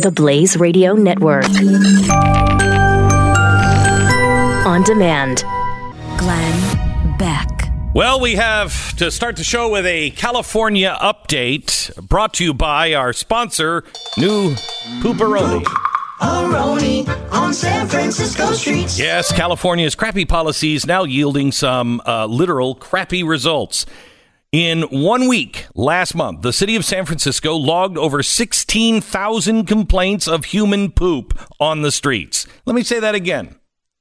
the Blaze Radio Network. On demand. Glenn Beck. Well, we have to start the show with a California update brought to you by our sponsor, New Pooperoni. Pooperoni on San Francisco streets. Yes, California's crappy policies now yielding some literal crappy results. In 1 week, last month, the city of San Francisco logged over 16,000 complaints of human poop on the streets. Let me say that again.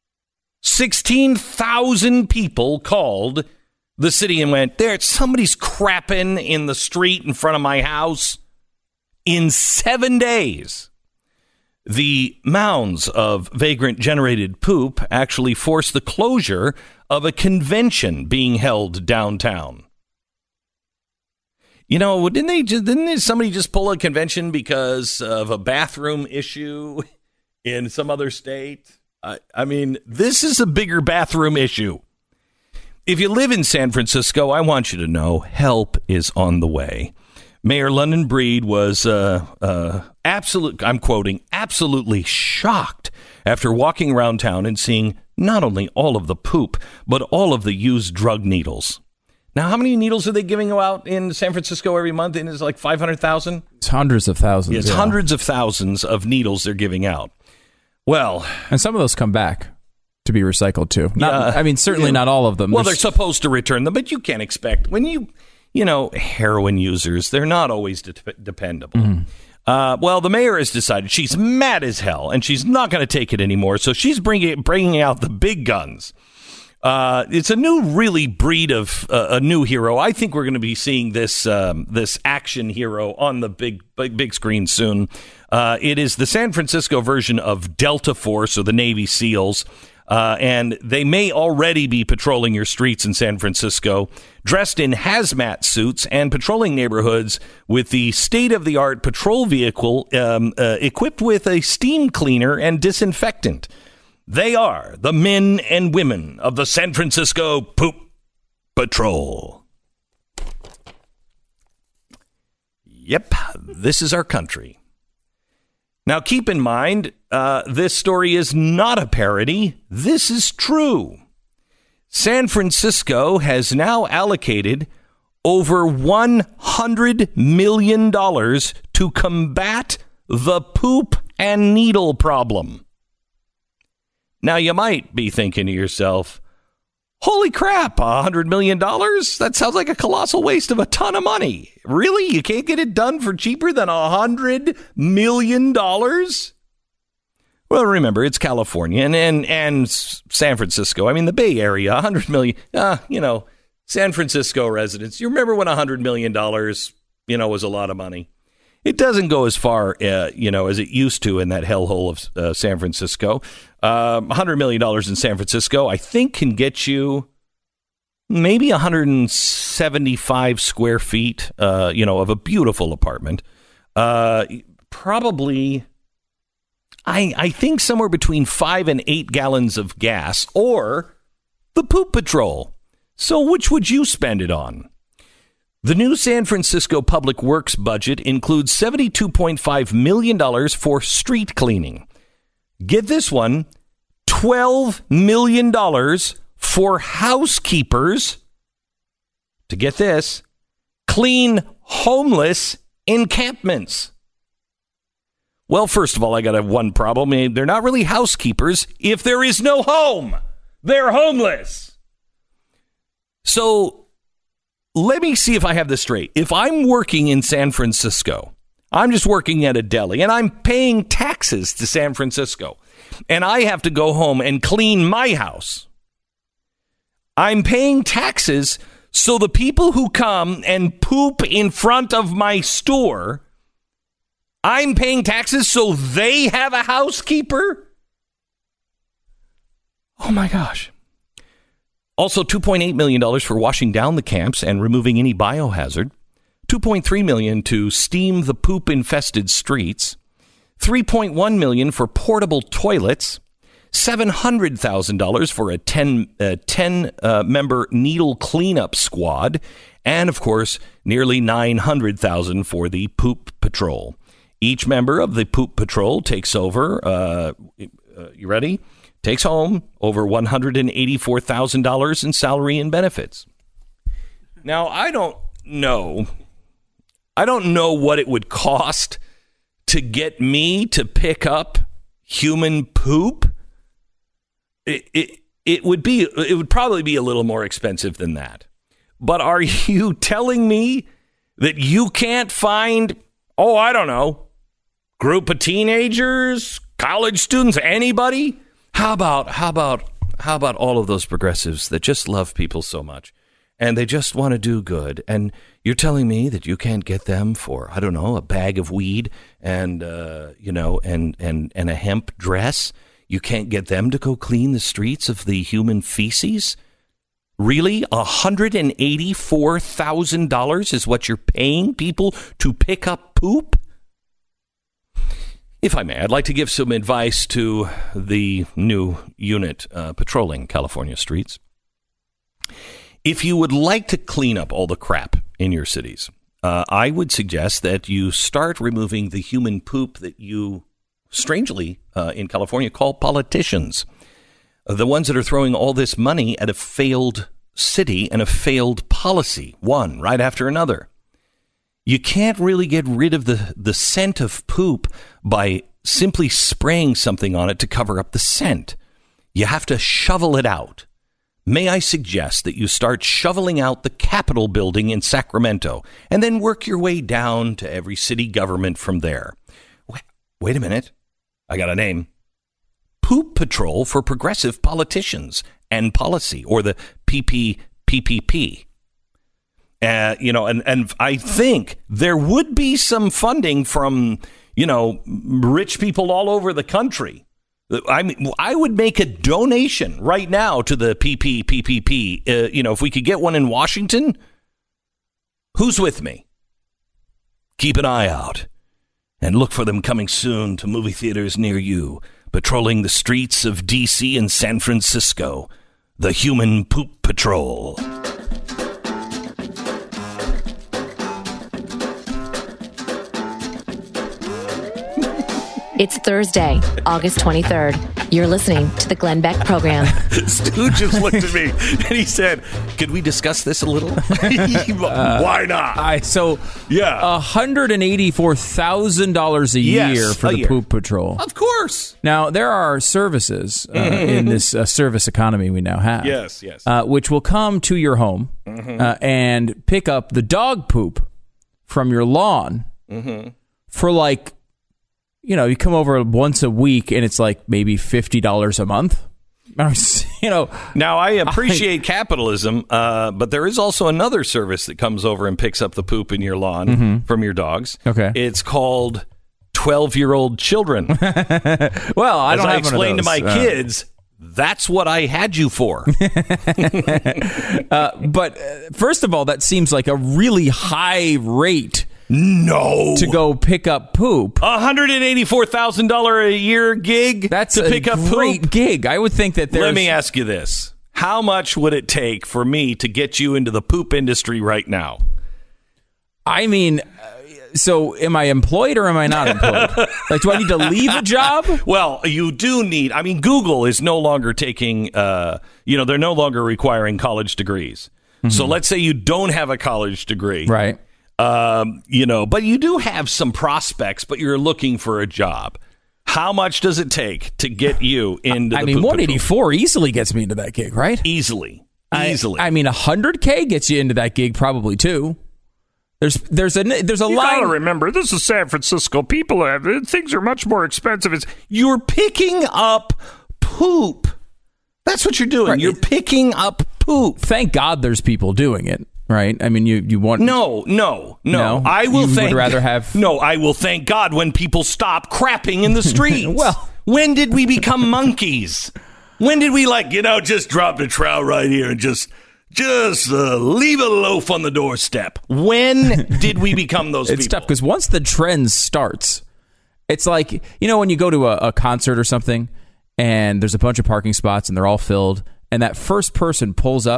16,000 people called the city and went, somebody's crapping in the street in front of my house. In 7 days, the mounds of vagrant-generated poop actually forced the closure of a convention being held downtown. You know, didn't somebody just pull a convention because of a bathroom issue in some other state? I mean, this is a bigger bathroom issue. If you live in San Francisco, I want you to know help is on the way. Mayor London Breed was absolutely shocked after walking around town and seeing not only all of the poop, but all of the used drug needles. Now, how many needles are they giving out in San Francisco every month? And it's like 500,000? It's hundreds of thousands. Yeah, it's hundreds of thousands of needles they're giving out. Well, and some of those come back to be recycled too. Certainly not all of them. Well, they're supposed to return them, but you can't expect when heroin users, they're not always dependable. Mm-hmm. Well, the mayor has decided she's mad as hell and she's not going to take it anymore. So she's bringing out the big guns. It's a new really breed of a new hero. I think we're going to be seeing this action hero on the big screen soon. It is the San Francisco version of Delta Force or the Navy SEALs. And they may already be patrolling your streets in San Francisco, dressed in hazmat suits and patrolling neighborhoods with the state-of-the-art patrol vehicle equipped with a steam cleaner and disinfectant. They are the men and women of the San Francisco Poop Patrol. Yep, this is our country. Now, keep in mind, this story is not a parody. This is true. San Francisco has now allocated over $100 million to combat the poop and needle problem. Now, you might be thinking to yourself, holy crap, $100 million? That sounds like a colossal waste of a ton of money. Really? You can't get it done for cheaper than $100 million? Well, remember, it's California and San Francisco. I mean, the Bay Area, $100 million, San Francisco residents. You remember when $100 million, was a lot of money? It doesn't go as far, as it used to in that hellhole of San Francisco. $100 million in San Francisco, I think, can get you maybe 175 square feet, of a beautiful apartment. Probably, I think somewhere between 5 and 8 gallons of gas or the Poop Patrol. So which would you spend it on? The new San Francisco Public Works budget includes $72.5 million for street cleaning. Get this one, $12 million for housekeepers to, get this, clean homeless encampments. Well, first of all, I got one problem. They're not really housekeepers if there is no home. They're homeless. So let me see if I have this straight. If I'm working in San Francisco, I'm just working at a deli, and I'm paying taxes to San Francisco, and I have to go home and clean my house. I'm paying taxes so the people who come and poop in front of my store, I'm paying taxes so they have a housekeeper? Oh, my gosh. Also, $2.8 million for washing down the camps and removing any biohazard. $2.3 million to steam the poop-infested streets. $3.1 million for portable toilets. $700,000 for a 10-member needle cleanup squad. And, of course, nearly $900,000 for the Poop Patrol. Each member of the Poop Patrol takes over, you ready? Takes home over $184,000 in salary and benefits. Now, I don't know what it would cost to get me to pick up human poop. It would probably be a little more expensive than that. But are you telling me that you can't find, I don't know, group of teenagers, college students, anybody? How about all of those progressives that just love people so much and they just want to do good? And you're telling me that you can't get them for, I don't know, a bag of weed and and a hemp dress? You can't get them to go clean the streets of the human feces? Really? $184,000 is what you're paying people to pick up poop? If I may, I'd like to give some advice to the new unit patrolling California streets. If you would like to clean up all the crap in your cities, I would suggest that you start removing the human poop that you, strangely, in California, call politicians. The ones that are throwing all this money at a failed city and a failed policy, one right after another. You can't really get rid of the scent of poop by simply spraying something on it to cover up the scent. You have to shovel it out. May I suggest that you start shoveling out the Capitol building in Sacramento and then work your way down to every city government from there. Wait a minute. I got a name. Poop Patrol for Progressive Politicians and Policy, or the PPPPP. And I think there would be some funding from, rich people all over the country. I mean, I would make a donation right now to the PPPPP. If we could get one in Washington, who's with me? Keep an eye out and look for them coming soon to movie theaters near you, patrolling the streets of D.C. and San Francisco. The Human Poop Patrol. It's Thursday, August 23rd. You're listening to the Glenn Beck Program. Stu just looked at me and he said, could we discuss this a little? Why not? $184,000 a year for the Poop Patrol. Of course. Now, there are services in this service economy we now have. Yes. Which will come to your home and pick up the dog poop from your lawn for you come over once a week and it's like maybe $50 a month. Now, I appreciate capitalism, but there is also another service that comes over and picks up the poop in your lawn from your dogs. Okay. It's called 12-year-old children. Well, I don't have explained to my kids, that's what I had you for. But first of all, that seems like a really high rate. No. To go pick up poop. $184,000 a year gig. That's to pick up great poop? Gig. I would think that there's... Let me ask you this. How much would it take for me to get you into the poop industry right now? I mean, so am I employed or am I not employed? Do I need to leave a job? Well, you do need... Google is no longer taking... they're no longer requiring college degrees. So let's say you don't have a college degree. Right. But you do have some prospects, but you're looking for a job. How much does it take to get you into the Poop 184 Patrol? Easily gets me into that gig, right? Easily. $100K gets you into that gig probably too. There's a line. You gotta remember, this is San Francisco. Things are much more expensive. You're picking up poop. That's what you're doing. Right. You're picking up poop. Thank God there's people doing it. Right? I mean, you want... No. I will would rather have... No, I will thank God when people stop crapping in the streets. Well... When did we become monkeys? When did we, just drop the trowel right here and just leave a loaf on the doorstep? When did we become those people? It's tough, because once the trend starts, it's like, when you go to a concert or something, and there's a bunch of parking spots, and they're all filled, and that first person pulls up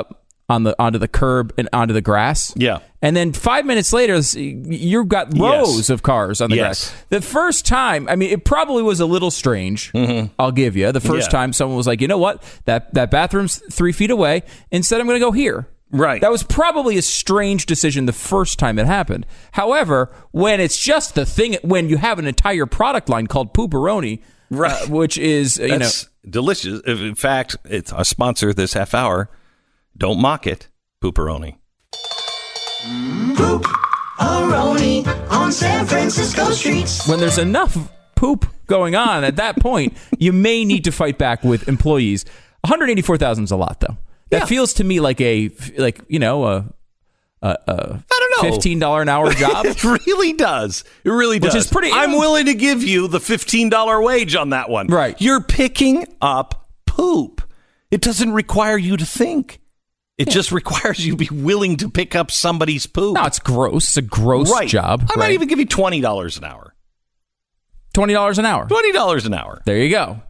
onto the curb and onto the grass. Yeah. And then 5 minutes later, you've got rows of cars on the grass. The first time, I mean, it probably was a little strange. I'll give you. The first time someone was like, you know what? That bathroom's 3 feet away. Instead, I'm going to go here. Right. That was probably a strange decision the first time it happened. However, when it's just the thing, when you have an entire product line called Pooperoni, which is, That's delicious. In fact, it's a sponsor this half hour. Don't mock it, Pooperoni. Pooperoni on San Francisco streets. When there's enough poop going on at that point, you may need to fight back with employees. 184,000 is a lot, though. That feels to me like a I don't know, $15 an hour job. It really does. It really does. Which is pretty. I'm willing to give you the $15 wage on that one. Right. You're picking up poop. It doesn't require you to think. It just requires you to be willing to pick up somebody's poop. No, it's gross. It's a gross job. I might even give you $20 an hour. $20 an hour. $20 an hour. There you go.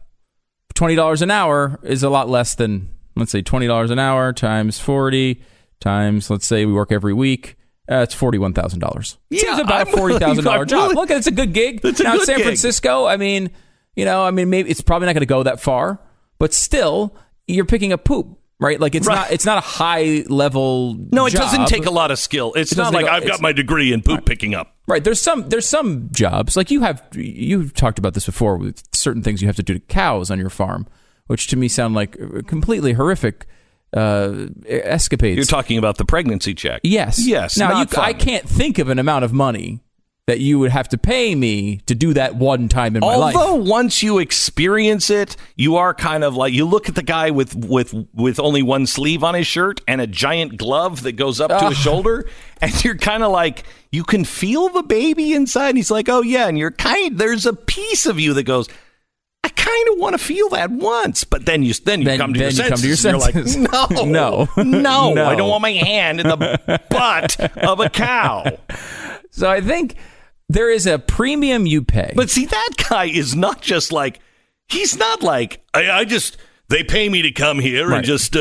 $20 an hour is a lot less than, let's say, $20 an hour times 40 times, let's say we work every week. It's $41,000. Yeah, Seems about a $40,000 job. Look, it's a good gig. It's a now, good in San gig. Francisco, maybe it's probably not going to go that far, but still, you're picking up poop. Right, like it's not a high level. No, it job. doesn't take a lot of skill. It's not like I've got my degree in poop picking up. Right, there's some jobs like you've talked about this before with certain things you have to do to cows on your farm, which to me sound like completely horrific escapades. You're talking about the pregnancy check. Yes. Now I can't think of an amount of money that you would have to pay me to do that one time in my life. Although once you experience it, you are kind of like, you look at the guy with only one sleeve on his shirt and a giant glove that goes up to his shoulder, and you're kind of like, you can feel the baby inside. And he's like, oh yeah, and there's a piece of you that goes, I kind of want to feel that once, but then you come to your senses. You're like, no, I don't want my hand in the butt of a cow. So I think there is a premium you pay. But see, that guy is not just like, he's not like, they pay me to come here and just,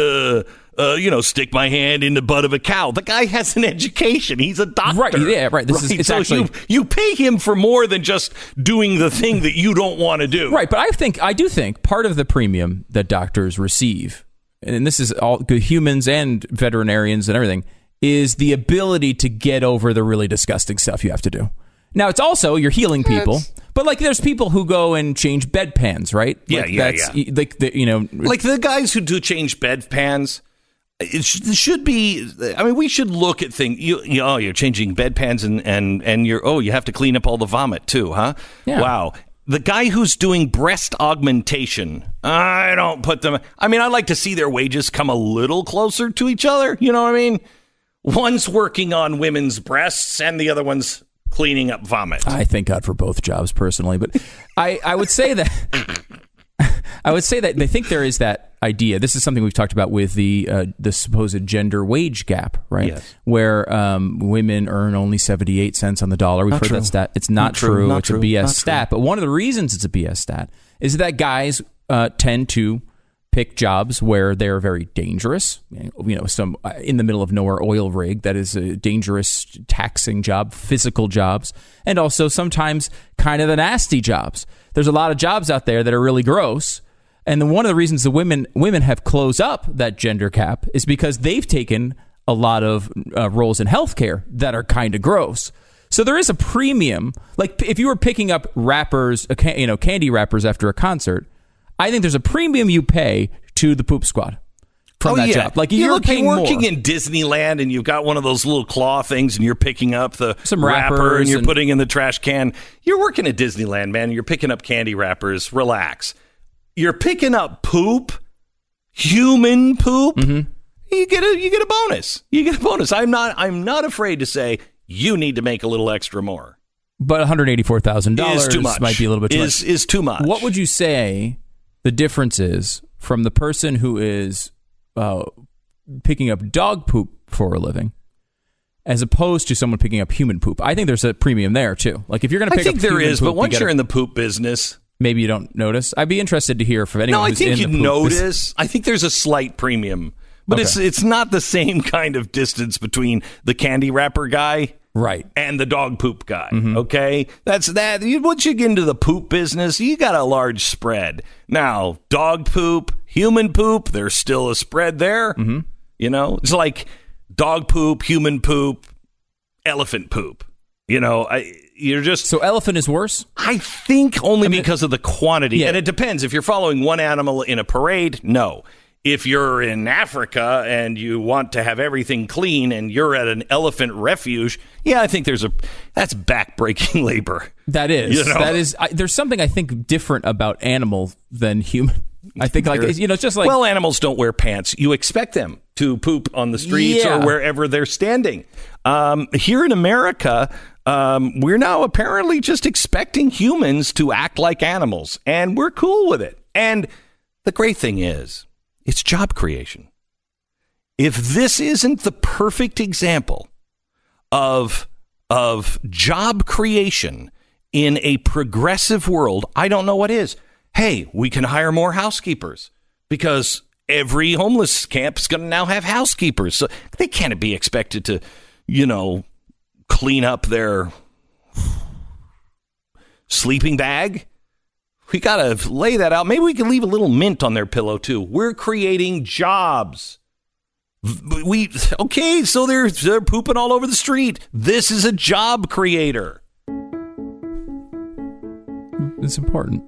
stick my hand in the butt of a cow. The guy has an education. He's a doctor. Right, yeah, right. It's so actually... you pay him for more than just doing the thing that you don't want to do. Right, but I do think part of the premium that doctors receive, and this is all good humans and veterinarians and everything, is the ability to get over the really disgusting stuff you have to do. Now, it's also you're healing people, but like there's people who go and change bedpans, right? Yeah. Like like the guys who do change bedpans. It should be. I mean, we should look at things. You're changing bedpans and you have to clean up all the vomit too, huh? Yeah. Wow. The guy who's doing breast augmentation, I don't put them. I mean, I like to see their wages come a little closer to each other. You know what I mean? One's working on women's breasts and the other one's cleaning up vomit. I thank God for both jobs personally, but I would say that they think there is that idea. This is something we've talked about with the supposed gender wage gap, right? Yes. Where women earn only 78 cents on the dollar. We've heard that stat. It's not true. It's a BS stat. But one of the reasons it's a BS stat is that guys tend to pick jobs where they're very dangerous. Some in the middle of nowhere oil rig that is a dangerous, taxing job, physical jobs, and also sometimes kind of the nasty jobs. There's a lot of jobs out there that are really gross. And one of the reasons the women have closed up that gender gap is because they've taken a lot of roles in healthcare that are kind of gross. So there is a premium. Like if you were picking up wrappers, candy wrappers after a concert, I think there's a premium you pay to the poop squad from that job. Like you're paying working more. in Disneyland and you've got one of those little claw things and you're picking up some wrapper and you're putting in the trash can. You're working at Disneyland, man. You're picking up candy wrappers. Relax. You're picking up poop, human poop. Mm-hmm. You get a bonus. You get a bonus. I'm not afraid to say you need to make a little extra more. But $184,000 is too much. Might be a little bit too much. Is too much. What would you say the difference is from the person who is picking up dog poop for a living as opposed to someone picking up human poop? I think there's a premium there too. Like if you're going to pick up human poop, I think there is, but once you're in the poop business, maybe you don't notice. I'd be interested to hear from anyone. No, I who's think in you the poop notice. I think there's a slight premium, But it's not the same kind of distance between the candy wrapper guy and the dog poop guy. Okay, that's that. Once you get into the poop business, you got a large spread. Now, dog poop, human poop, there's still a spread there. You know, it's like dog poop, human poop, elephant poop. You know, you're just... So elephant is worse? I think only because of the quantity. Yeah. And it depends. If you're following one animal in a parade, no. If you're in Africa and you want to have everything clean and you're at an elephant refuge, I think that's backbreaking labor. That is. You know? That is. There's something I think different about animal than human. I think it's just like... Well, animals don't wear pants. You expect them to poop on the streets or wherever they're standing. Here in America... we're now apparently just expecting humans to act like animals, and we're cool with it. And the great thing is, it's job creation. If this isn't the perfect example of job creation in a progressive world, I don't know what is. Hey, we can hire more housekeepers because every homeless camp is going to now have housekeepers. So they can't be expected to, clean up their sleeping bag. We got to lay that out. Maybe we can leave a little mint on their pillow, too. We're creating jobs. So they're pooping all over the street. This is a job creator. It's important.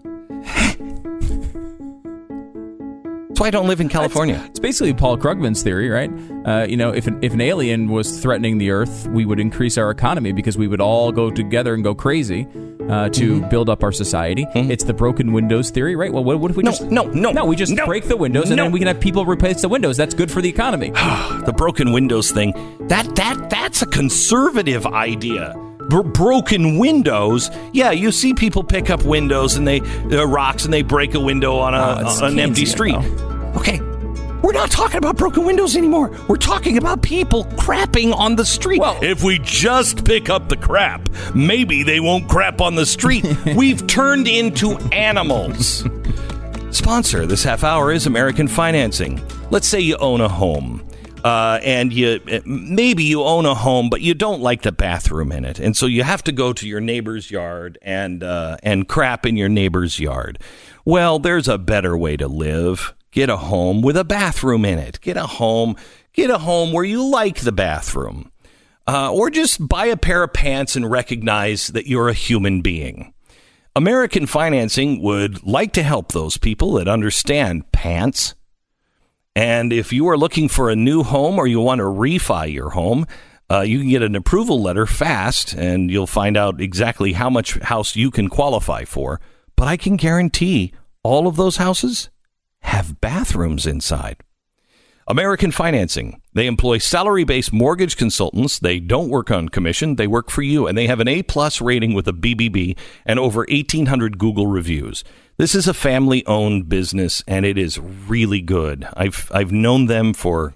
That's why I don't live in California. It's basically Paul Krugman's theory, right? If an alien was threatening the Earth, we would increase our economy because we would all go together and go crazy to build up our society. It's the broken windows theory, right? Well, what if we we just break the windows and then we can have people replace the windows? That's good for the economy. The broken windows thing, that's a conservative idea. Broken windows. Yeah, you see people pick up windows and rocks and they break a window on an empty street. Okay, we're not talking about broken windows anymore. We're talking about people crapping on the street. Well, if we just pick up the crap, maybe they won't crap on the street. We've turned into animals. Sponsor this half hour is American Financing. Let's say you own a home. And maybe you own a home, but you don't like the bathroom in it, and so you have to go to your neighbor's yard and crap in your neighbor's yard. Well, there's a better way to live. Get a home with a bathroom in it. Get a home where you like the bathroom, or just buy a pair of pants and recognize that you're a human being. American Financing would like to help those people that understand pants. And if you are looking for a new home or you want to refi your home, you can get an approval letter fast, and you'll find out exactly how much house you can qualify for. But I can guarantee all of those houses have bathrooms inside. American Financing. They employ salary-based mortgage consultants. They don't work on commission. They work for you, and they have an A-plus rating with a BBB and over 1,800 Google reviews. This is a family-owned business, and it is really good. I've known them for,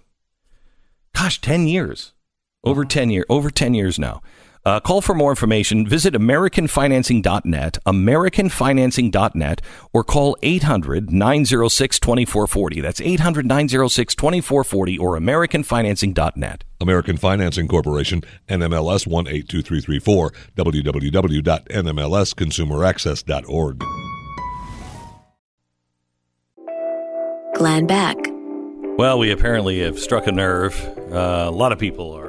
10 years. Over 10 years now. Call for more information. Visit AmericanFinancing.net, AmericanFinancing.net, or call 800-906-2440. That's 800-906-2440 or AmericanFinancing.net. American Financing Corporation, NMLS 182334, www.nmlsconsumeraccess.org. Glenn Beck. Well, we apparently have struck a nerve. A lot of people are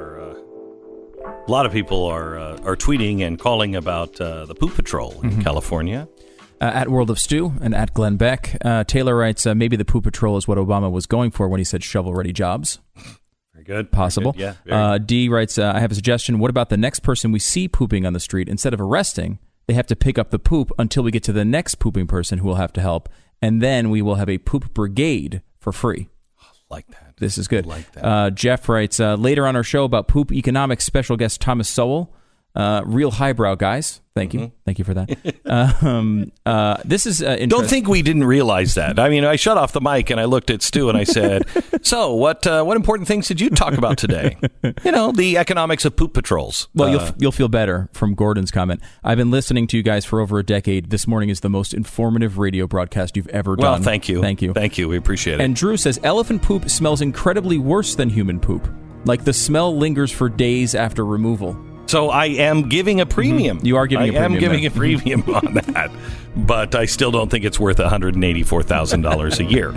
tweeting and calling about the Poop Patrol in California. At World of Stew and at Glenn Beck. Taylor writes, maybe the Poop Patrol is what Obama was going for when he said shovel-ready jobs. Very good. Possible. Very good. Yeah, D writes, I have a suggestion. What about the next person we see pooping on the street? Instead of arresting, they have to pick up the poop until we get to the next pooping person who will have to help. And then we will have a poop brigade for free. Like that. This is good. Like that. Jeff writes, later on our show about poop economics, special guest Thomas Sowell Real highbrow guys. Thank you. Thank you for that. This is interesting. Don't think we didn't realize that. I mean, I shut off the mic and I looked at Stu and I said, so what important things did you talk about today? The economics of poop patrols. Well, you'll feel better from Gordon's comment. I've been listening to you guys for over a decade. This morning is the most informative radio broadcast you've ever done. Well, thank you. Thank you. Thank you. We appreciate it. And Drew says, elephant poop smells incredibly worse than human poop. Like the smell lingers for days after removal. So I am giving a premium. You are giving a premium. I am giving a premium on that. But I still don't think it's worth $184,000 a year.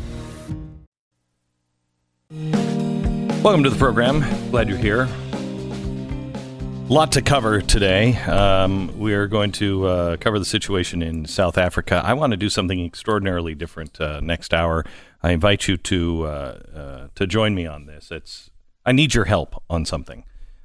Welcome to the program. Glad you're here. Lot to cover today. We are going to cover the situation in South Africa. I want to do something extraordinarily different next hour. I invite you to join me on this. I need your help on something.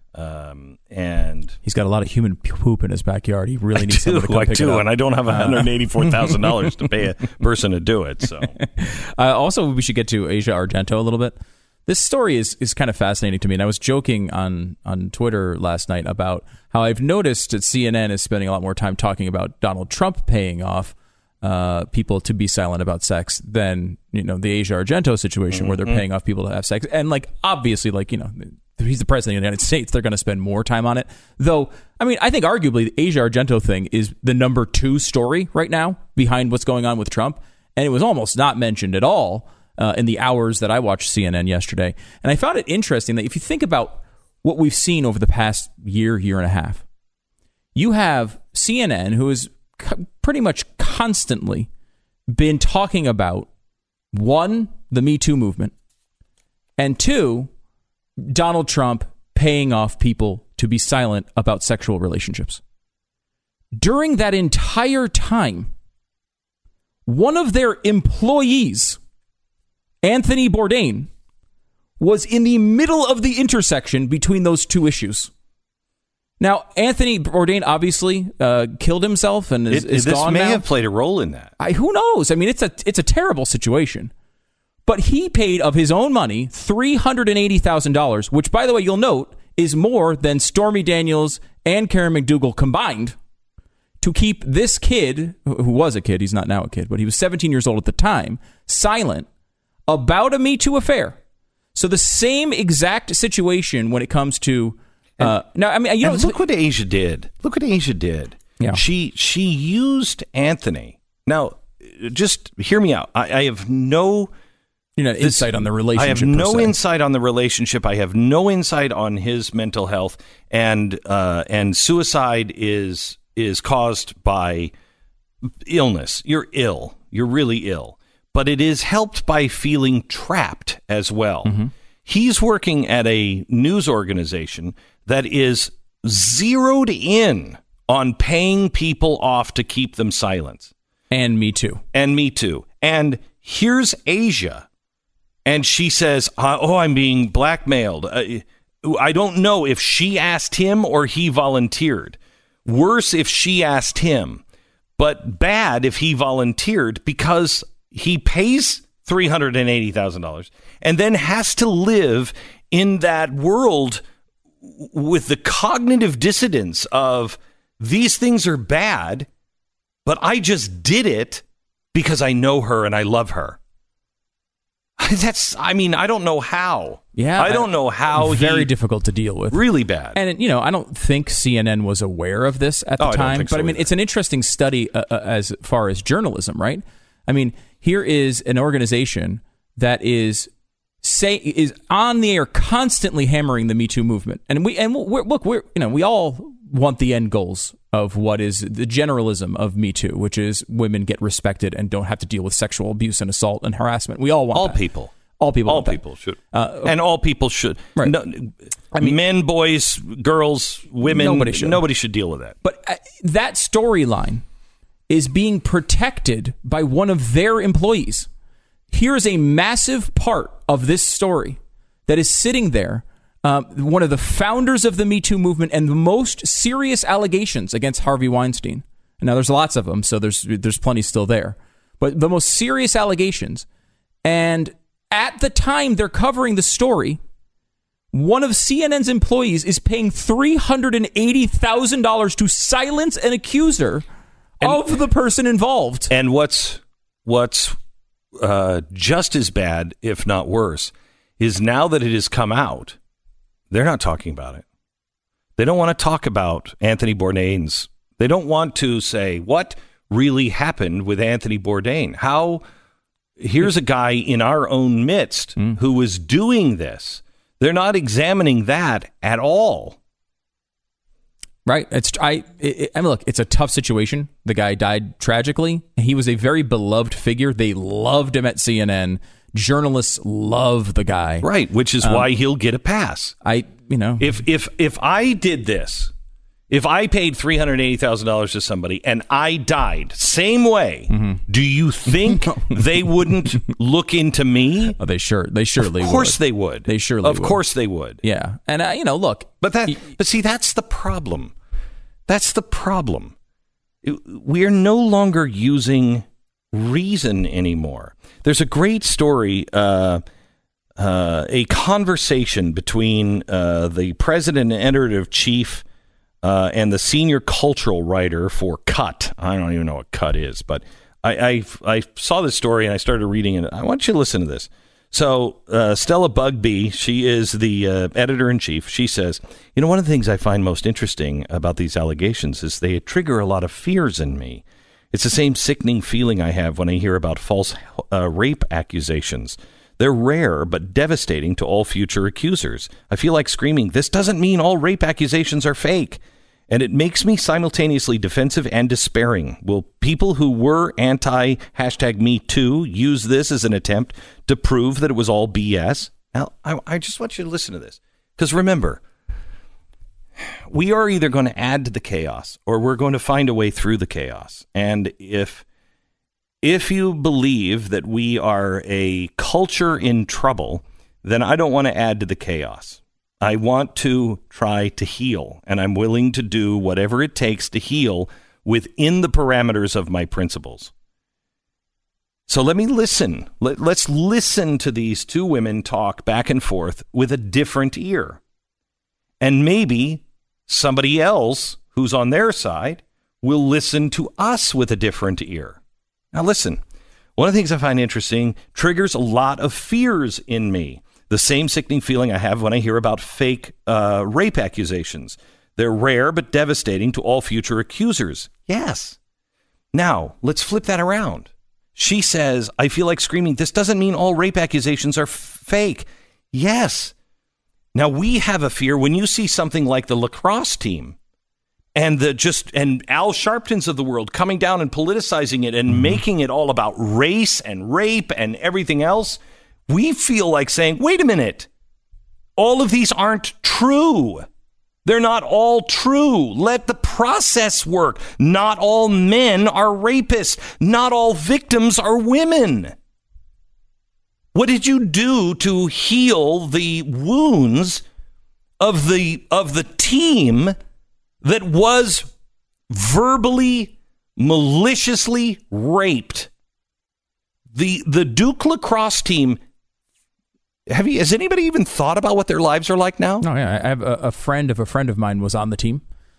And he's got a lot of human poop in his backyard. He really needs someone to come pick it up. And I don't have $184,000 to pay a person to do it. So, also, we should get to Asia Argento a little bit. This story is kind of fascinating to me, and I was joking on Twitter last night about how I've noticed that CNN is spending a lot more time talking about Donald Trump paying off people to be silent about sex than the Asia Argento situation where they're paying off people to have sex. And obviously, he's the president of the United States. They're going to spend more time on it. Though, I think arguably the Asia Argento thing is the number 2 story right now behind what's going on with Trump. And it was almost not mentioned at all in the hours that I watched CNN yesterday. And I found it interesting that if you think about what we've seen over the past year and a half, you have CNN, who has pretty much constantly been talking about, 1, the Me Too movement, and 2, Donald Trump paying off people to be silent about sexual relationships. During that entire time, one of their employees, Anthony Bourdain, was in the middle of the intersection between those two issues. Now, Anthony Bourdain obviously killed himself and is gone now. This may have played a role in that. Who knows? It's a terrible situation. But he paid of his own money $380,000, which, by the way, you'll note, is more than Stormy Daniels and Karen McDougal combined, to keep this kid, who was a kid, he's not now a kid, but he was 17 years old at the time, silent about a Me Too affair. So the same exact situation when it comes to... look what Asia did. Look what Asia did. Yeah. She used Anthony. Now, just hear me out. I have no... insight on the relationship. I have no insight on the relationship. I have no insight on his mental health, and suicide is caused by illness. You're ill. You're really ill, but it is helped by feeling trapped as well. Mm-hmm. He's working at a news organization that is zeroed in on paying people off to keep them silent. And Me Too. And here's Asia. And she says, I'm being blackmailed. I don't know if she asked him or he volunteered. Worse if she asked him. But bad if he volunteered, because he pays $380,000 and then has to live in that world with the cognitive dissonance of, these things are bad, but I just did it because I know her and I love her. I don't know how. Yeah. I don't know how. Very difficult to deal with. Really bad. And, I don't think CNN was aware of this at the time. I don't think so either. It's an interesting study as far as journalism, right? Here is an organization that is on the air constantly hammering the Me Too movement. And we all want the end goals of what is the generalism of Me Too, which is women get respected and don't have to deal with sexual abuse and assault and harassment. We all want all that. people. All people. All people should. And all people should. Right. No, men, boys, girls, women. Nobody should deal with that. But that storyline is being protected by one of their employees. Here is a massive part of this story that is sitting there. One of the founders of the Me Too movement and the most serious allegations against Harvey Weinstein. And now there's lots of them, so there's plenty still there. But the most serious allegations. And at the time they're covering the story, one of CNN's employees is paying $380,000 to silence an accuser of the person involved. And what's just as bad, if not worse, is now that it has come out, they're not talking about it. They don't want to talk about Anthony Bourdain's. They don't want to say what really happened with Anthony Bourdain. Here's a guy in our own midst who was doing this. They're not examining that at all. Right. I mean, look, it's a tough situation. The guy died tragically. He was a very beloved figure. They loved him at CNN. Journalists love the guy. Right, which is why he'll get a pass. If I did this, if I paid $380,000 to somebody and I died, same way, do you think they wouldn't look into me? Oh, they surely would. Of course they would. They surely would. Of course they would. Yeah. And, look. But see, that's the problem. That's the problem. We are no longer using reason anymore. There's a great story, a conversation between the president and editor-in-chief and the senior cultural writer for Cut. I don't even know what Cut is, but I saw this story and I started reading it. I want you to listen to this. So Stella Bugbee, she is the editor-in-chief. She says, one of the things I find most interesting about these allegations is they trigger a lot of fears in me. It's the same sickening feeling I have when I hear about false rape accusations. They're rare but devastating to all future accusers. I feel like screaming, this doesn't mean all rape accusations are fake. And it makes me simultaneously defensive and despairing. Will people who were anti-#MeToo use this as an attempt to prove that it was all BS? Now, I just want you to listen to this. Because remember, we are either going to add to the chaos or we're going to find a way through the chaos. And if you believe that we are a culture in trouble, then I don't want to add to the chaos. I want to try to heal, and I'm willing to do whatever it takes to heal within the parameters of my principles. So let me listen. Let's listen to these two women talk back and forth with a different ear. And maybe somebody else who's on their side will listen to us with a different ear. Now listen, one of the things I find interesting triggers a lot of fears in me. The same sickening feeling I have when I hear about fake rape accusations. They're rare but devastating to all future accusers. Yes. Now, let's flip that around. She says, I feel like screaming, this doesn't mean all rape accusations are fake. Yes. Now, we have a fear when you see something like the lacrosse team and Al Sharptons of the world coming down and politicizing it and making it all about race and rape and everything else. We feel like saying, wait a minute, all of these aren't true. They're not all true. Let the process work. Not all men are rapists. Not all victims are women. What did you do to heal the wounds of the team that was verbally, maliciously raped? The Duke lacrosse team. Has anybody even thought about what their lives are like now? No, yeah. I have a friend of mine was on the team,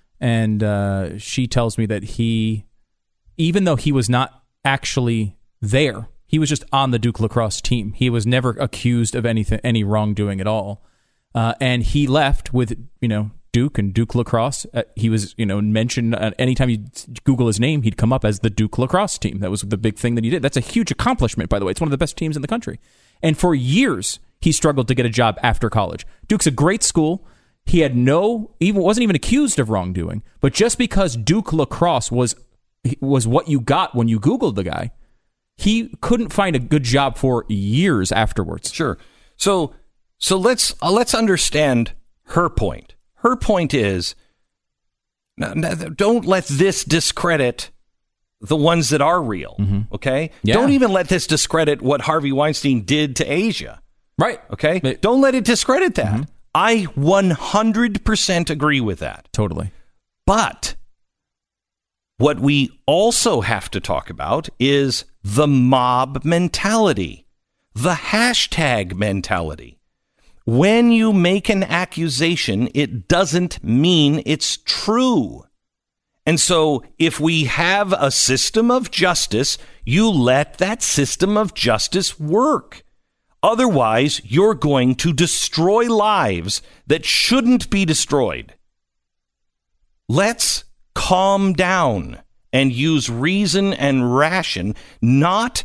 and she tells me that even though he was not actually there, he was just on the Duke lacrosse team. He was never accused of any wrongdoing at all, and he left with Duke and Duke lacrosse. He was mentioned anytime you Google his name, he'd come up as the Duke lacrosse team. That was the big thing that he did. That's a huge accomplishment, by the way. It's one of the best teams in the country, and for years he struggled to get a job after college. Duke's a great school. He had wasn't even accused of wrongdoing. But just because Duke lacrosse was what you got when you Googled the guy, he couldn't find a good job for years afterwards. Sure. So let's understand her point. Her point is, don't let this discredit the ones that are real. Okay. Yeah. Don't even let this discredit what Harvey Weinstein did to Asia. Right. Okay. Don't let it discredit that. I 100% agree with that. Totally. But what we also have to talk about is the mob mentality, the hashtag mentality. When you make an accusation, it doesn't mean it's true. And so if we have a system of justice, you let that system of justice work. Otherwise, you're going to destroy lives that shouldn't be destroyed. Let's calm down and use reason and ration, not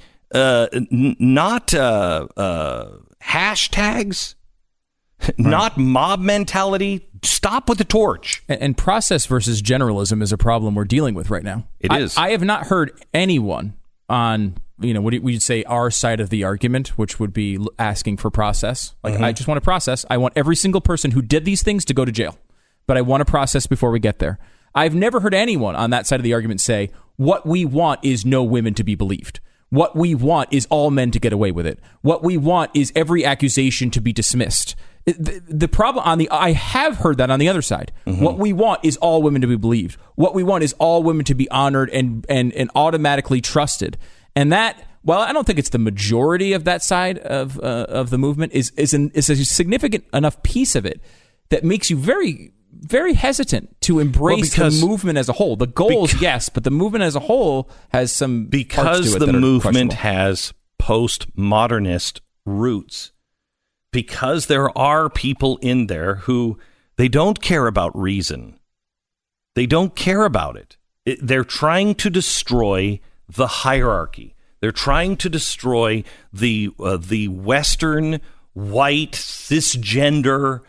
hashtags, not mob mentality. Stop with the torch. And process versus generalism is a problem we're dealing with right now. It is. I have not heard anyone on, what we'd say our side of the argument, which would be asking for process. Like, I just want to process. I want every single person who did these things to go to jail. But I want to process before we get there. I've never heard anyone on that side of the argument say, what we want is no women to be believed. What we want is all men to get away with it. What we want is every accusation to be dismissed. The problem I have heard that on the other side. What we want is all women to be believed. What we want is all women to be honored and automatically trusted. And that, well, I don't think it's the majority of that side of the movement, is a significant enough piece of it that makes you very, very hesitant to embrace the movement as a whole. The goals, yes, but the movement as a whole has some parts to it the movement has postmodernist roots. Because there are people in there who they don't care about reason. They don't care about it. They're trying to destroy the hierarchy. They're trying to destroy the Western white cisgender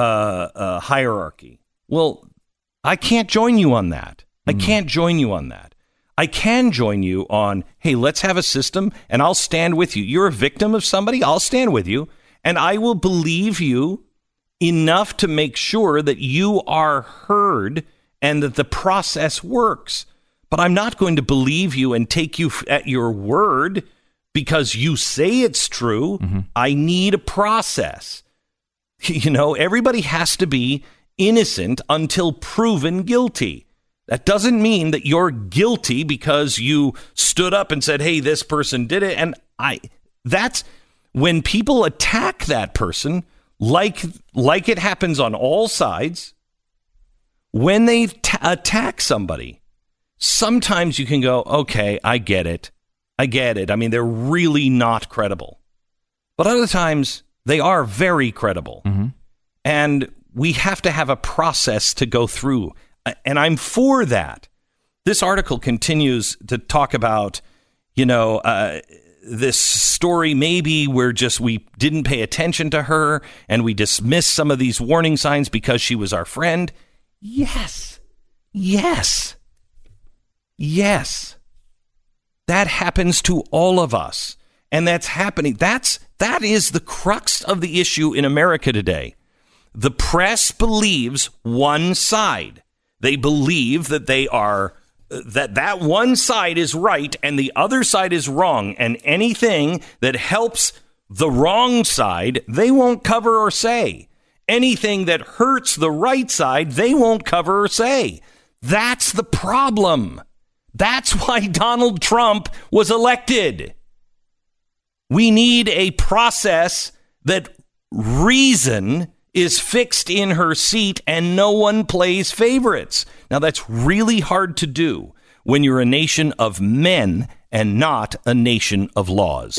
hierarchy. Well, I can't join you on that. I can't join you on that. I can join you on, hey, let's have a system and I'll stand with you. You're a victim of somebody, I'll stand with you. And I will believe you enough to make sure that you are heard and that the process works. But I'm not going to believe you and take you at your word because you say it's true. I need a process. Everybody has to be innocent until proven guilty. That doesn't mean that you're guilty because you stood up and said, hey, this person did it. And that's... When people attack that person, like it happens on all sides, when they attack somebody, sometimes you can go, okay, I get it. I mean, they're really not credible. But other times, they are very credible. And we have to have a process to go through. And I'm for that. This article continues to talk about, this story maybe where we didn't pay attention to her and we dismissed some of these warning signs because she was our friend. Yes. That happens to all of us. And that's happening. That is the crux of the issue in America today. The press believes one side. They believe that they are that one side is right and the other side is wrong, and anything that helps the wrong side, they won't cover or say. Anything that hurts the right side, they won't cover or say. That's the problem. That's why Donald Trump was elected. We need a process that reason is fixed in her seat and no one plays favorites. Now, that's really hard to do when you're a nation of men and not a nation of laws.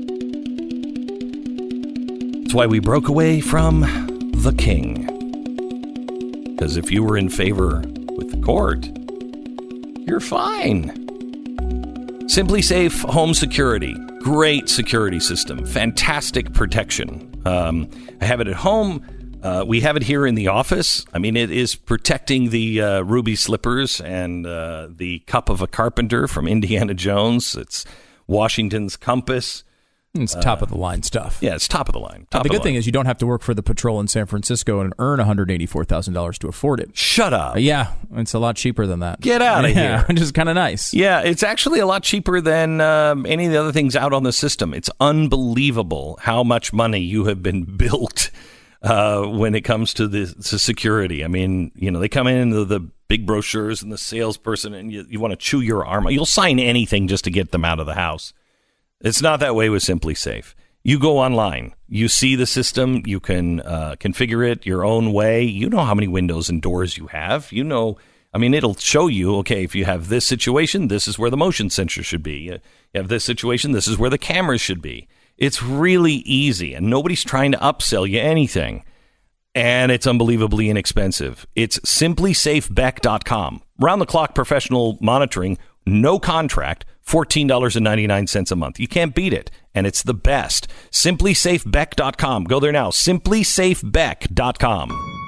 That's why we broke away from the king. Because if you were in favor with the court, you're fine. Simply Safe Home Security. Great security system. Fantastic protection. I have it at home. We have it here in the office. I mean, it is protecting the ruby slippers and the cup of a carpenter from Indiana Jones. It's Washington's compass. It's top of the line stuff. Yeah, it's top of the line. The good thing is you don't have to work for the patrol in San Francisco and earn $184,000 to afford it. Shut up. Yeah, it's a lot cheaper than that. Get out of here. Which is kind of nice. Yeah, it's actually a lot cheaper than any of the other things out on the system. It's unbelievable how much money you have been built when it comes to security. I mean, they come in the big brochures and the salesperson, and you want to chew your arm. You'll sign anything just to get them out of the house. It's not that way with Simply Safe. You go online. You see the system. You can configure it your own way. You know how many windows and doors you have. You know, I mean, it'll show you, okay, if you have this situation, this is where the motion sensor should be. You have this situation, this is where the cameras should be. It's really easy, and nobody's trying to upsell you anything. And it's unbelievably inexpensive. It's simplysafebeck.com. Round-the-clock professional monitoring, no contract, $14.99 a month. You can't beat it, and it's the best. Simplysafebeck.com. Go there now. Simplysafebeck.com.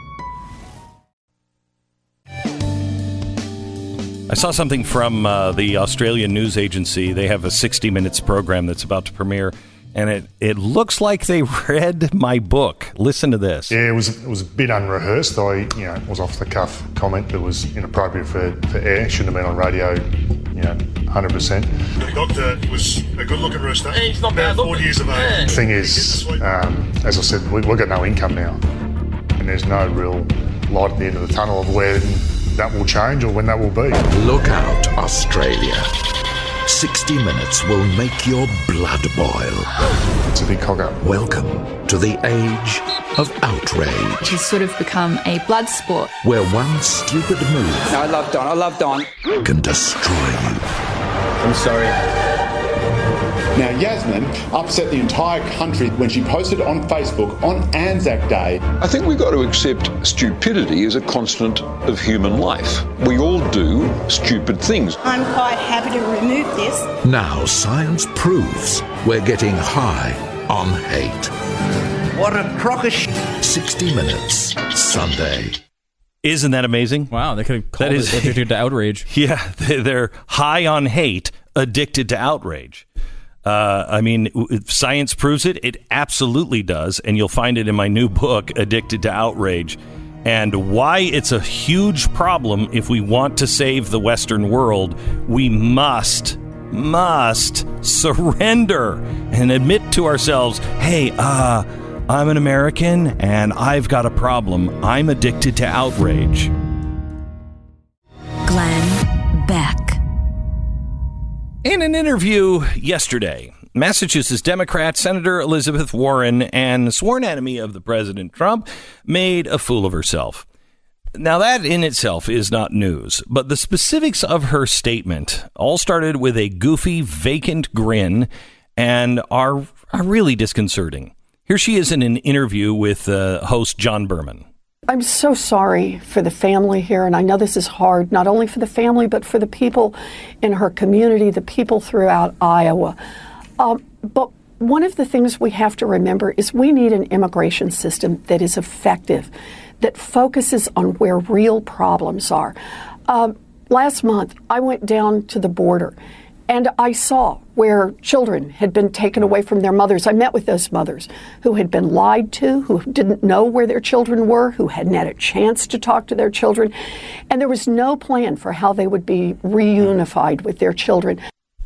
I saw something from the Australian news agency. They have a 60 Minutes program that's about to premiere, and it looks like they read my book. Listen to this. Yeah, it was a bit unrehearsed. It was off the cuff comment that was inappropriate for air. Shouldn't have been on radio. 100%. The doctor was a good-looking rooster. Hey, he's not bad looking. 40 years of age. The thing is, as I said, we've got no income now, and there's no real light at the end of the tunnel of where that will change or when that will be. Look out, Australia. 60 Minutes will make your blood boil. It's a big cock-up. Welcome to the age of outrage. It's sort of become a blood sport. Where one stupid move... No, I love Don. ...can destroy you. I'm sorry. Now, Yasmin upset the entire country when she posted on Facebook on Anzac Day. I think we've got to accept stupidity as a constant of human life. We all do stupid things. I'm quite happy to remove this. Now science proves we're getting high on hate. What a crock of shit. 60 Minutes, Sunday. Isn't that amazing? Wow, they could have called it addicted to outrage. Yeah, they're high on hate, addicted to outrage. I mean, if science proves it, it absolutely does. And you'll find it in my new book, Addicted to Outrage, and why it's a huge problem. If we want to save the Western world, we must surrender and admit to ourselves, hey, I'm an American and I've got a problem. I'm addicted to outrage. Glenn Beck. In an interview yesterday, Massachusetts Democrat Senator Elizabeth Warren, and sworn enemy of the President Trump, made a fool of herself. Now, that in itself is not news, but the specifics of her statement all started with a goofy, vacant grin and are really disconcerting. Here she is in an interview with host John Berman. I'm so sorry for the family here, and I know this is hard, not only for the family, but for the people in her community, the people throughout Iowa. But one of the things we have to remember is we need an immigration system that is effective, that focuses on where real problems are. Last month, I went down to the border, and I saw where children had been taken away from their mothers. I met with those mothers who had been lied to, who didn't know where their children were, who hadn't had a chance to talk to their children. And there was no plan for how they would be reunified with their children.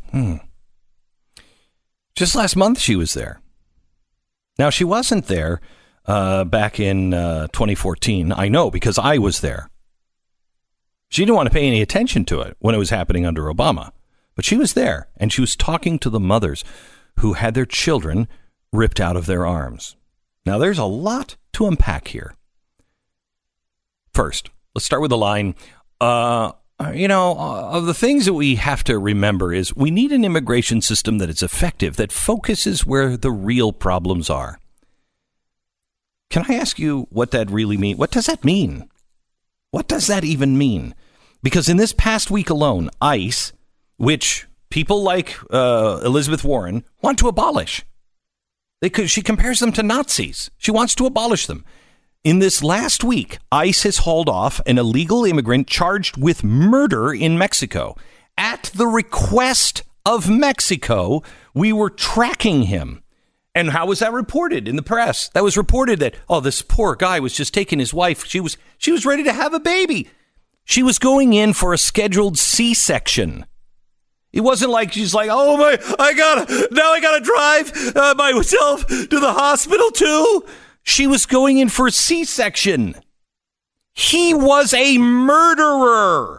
Just last month she was there. Now, she wasn't there back in 2014. I know, because I was there. She didn't want to pay any attention to it when it was happening under Obama. But she was there, and she was talking to the mothers who had their children ripped out of their arms. Now, there's a lot to unpack here. First, let's start with the line, of the things that we have to remember is we need an immigration system that is effective, that focuses where the real problems are. Can I ask you what that really means? What does that mean? What does that even mean? Because in this past week alone, ICE, which people like Elizabeth Warren want to abolish. She compares them to Nazis. She wants to abolish them. In this last week, ICE has hauled off an illegal immigrant charged with murder in Mexico. At the request of Mexico, we were tracking him. And how was that reported in the press? That was reported that, this poor guy was just taking his wife. She was ready to have a baby. She was going in for a scheduled C-section. It wasn't like she's like, I gotta drive myself to the hospital too. She was going in for a C-section. He was a murderer.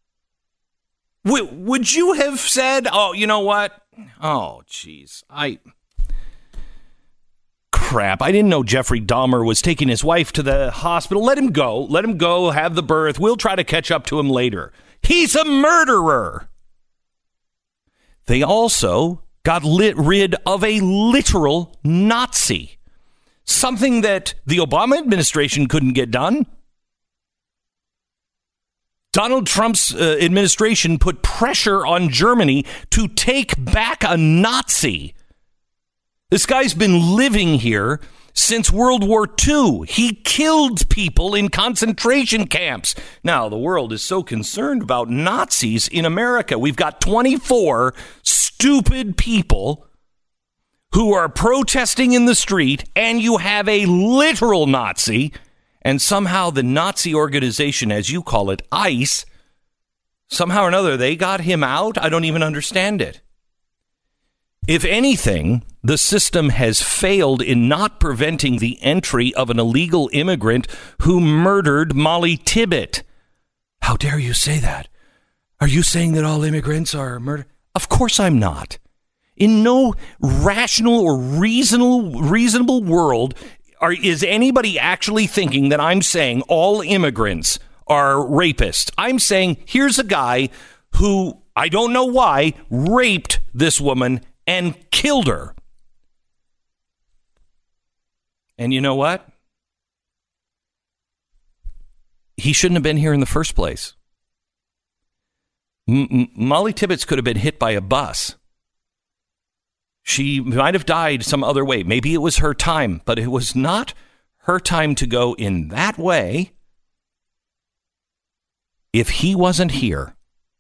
Would you have said, oh, you know what? Oh, geez. crap. I didn't know Jeffrey Dahmer was taking his wife to the hospital. Let him go. Let him go, have the birth. We'll try to catch up to him later. He's a murderer. They also got rid of a literal Nazi. Something that the Obama administration couldn't get done. Donald Trump's administration put pressure on Germany to take back a Nazi. This guy's been living here since World War II. He killed people in concentration camps. Now, the world is so concerned about Nazis in America. We've got 24 stupid people who are protesting in the street, and you have a literal Nazi, and somehow the Nazi organization, as you call it, ICE, somehow or another, they got him out? I don't even understand it. If anything, the system has failed in not preventing the entry of an illegal immigrant who murdered Molly Tibbet. How dare you say that? Are you saying that all immigrants are murdered? Of course I'm not. In no rational or reasonable world is anybody actually thinking that I'm saying all immigrants are rapists. I'm saying here's a guy who, I don't know why, raped this woman and killed her. And you know what? He shouldn't have been here in the first place. Molly Tibbetts could have been hit by a bus. She might have died some other way. Maybe it was her time, but it was not her time to go in that way if he wasn't here.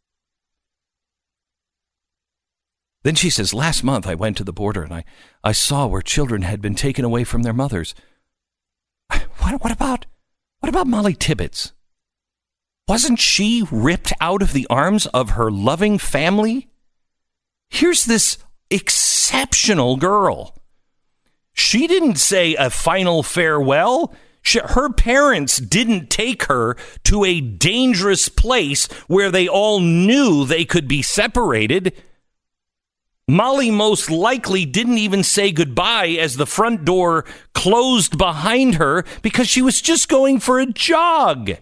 Then she says, last month I went to the border and I saw where children had been taken away from their mothers. What about Molly Tibbetts? Wasn't she ripped out of the arms of her loving family? Here's this exceptional girl. She didn't say a final farewell. Her parents didn't take her to a dangerous place where they all knew they could be separated. Molly most likely didn't even say goodbye as the front door closed behind her because she was just going for a jog.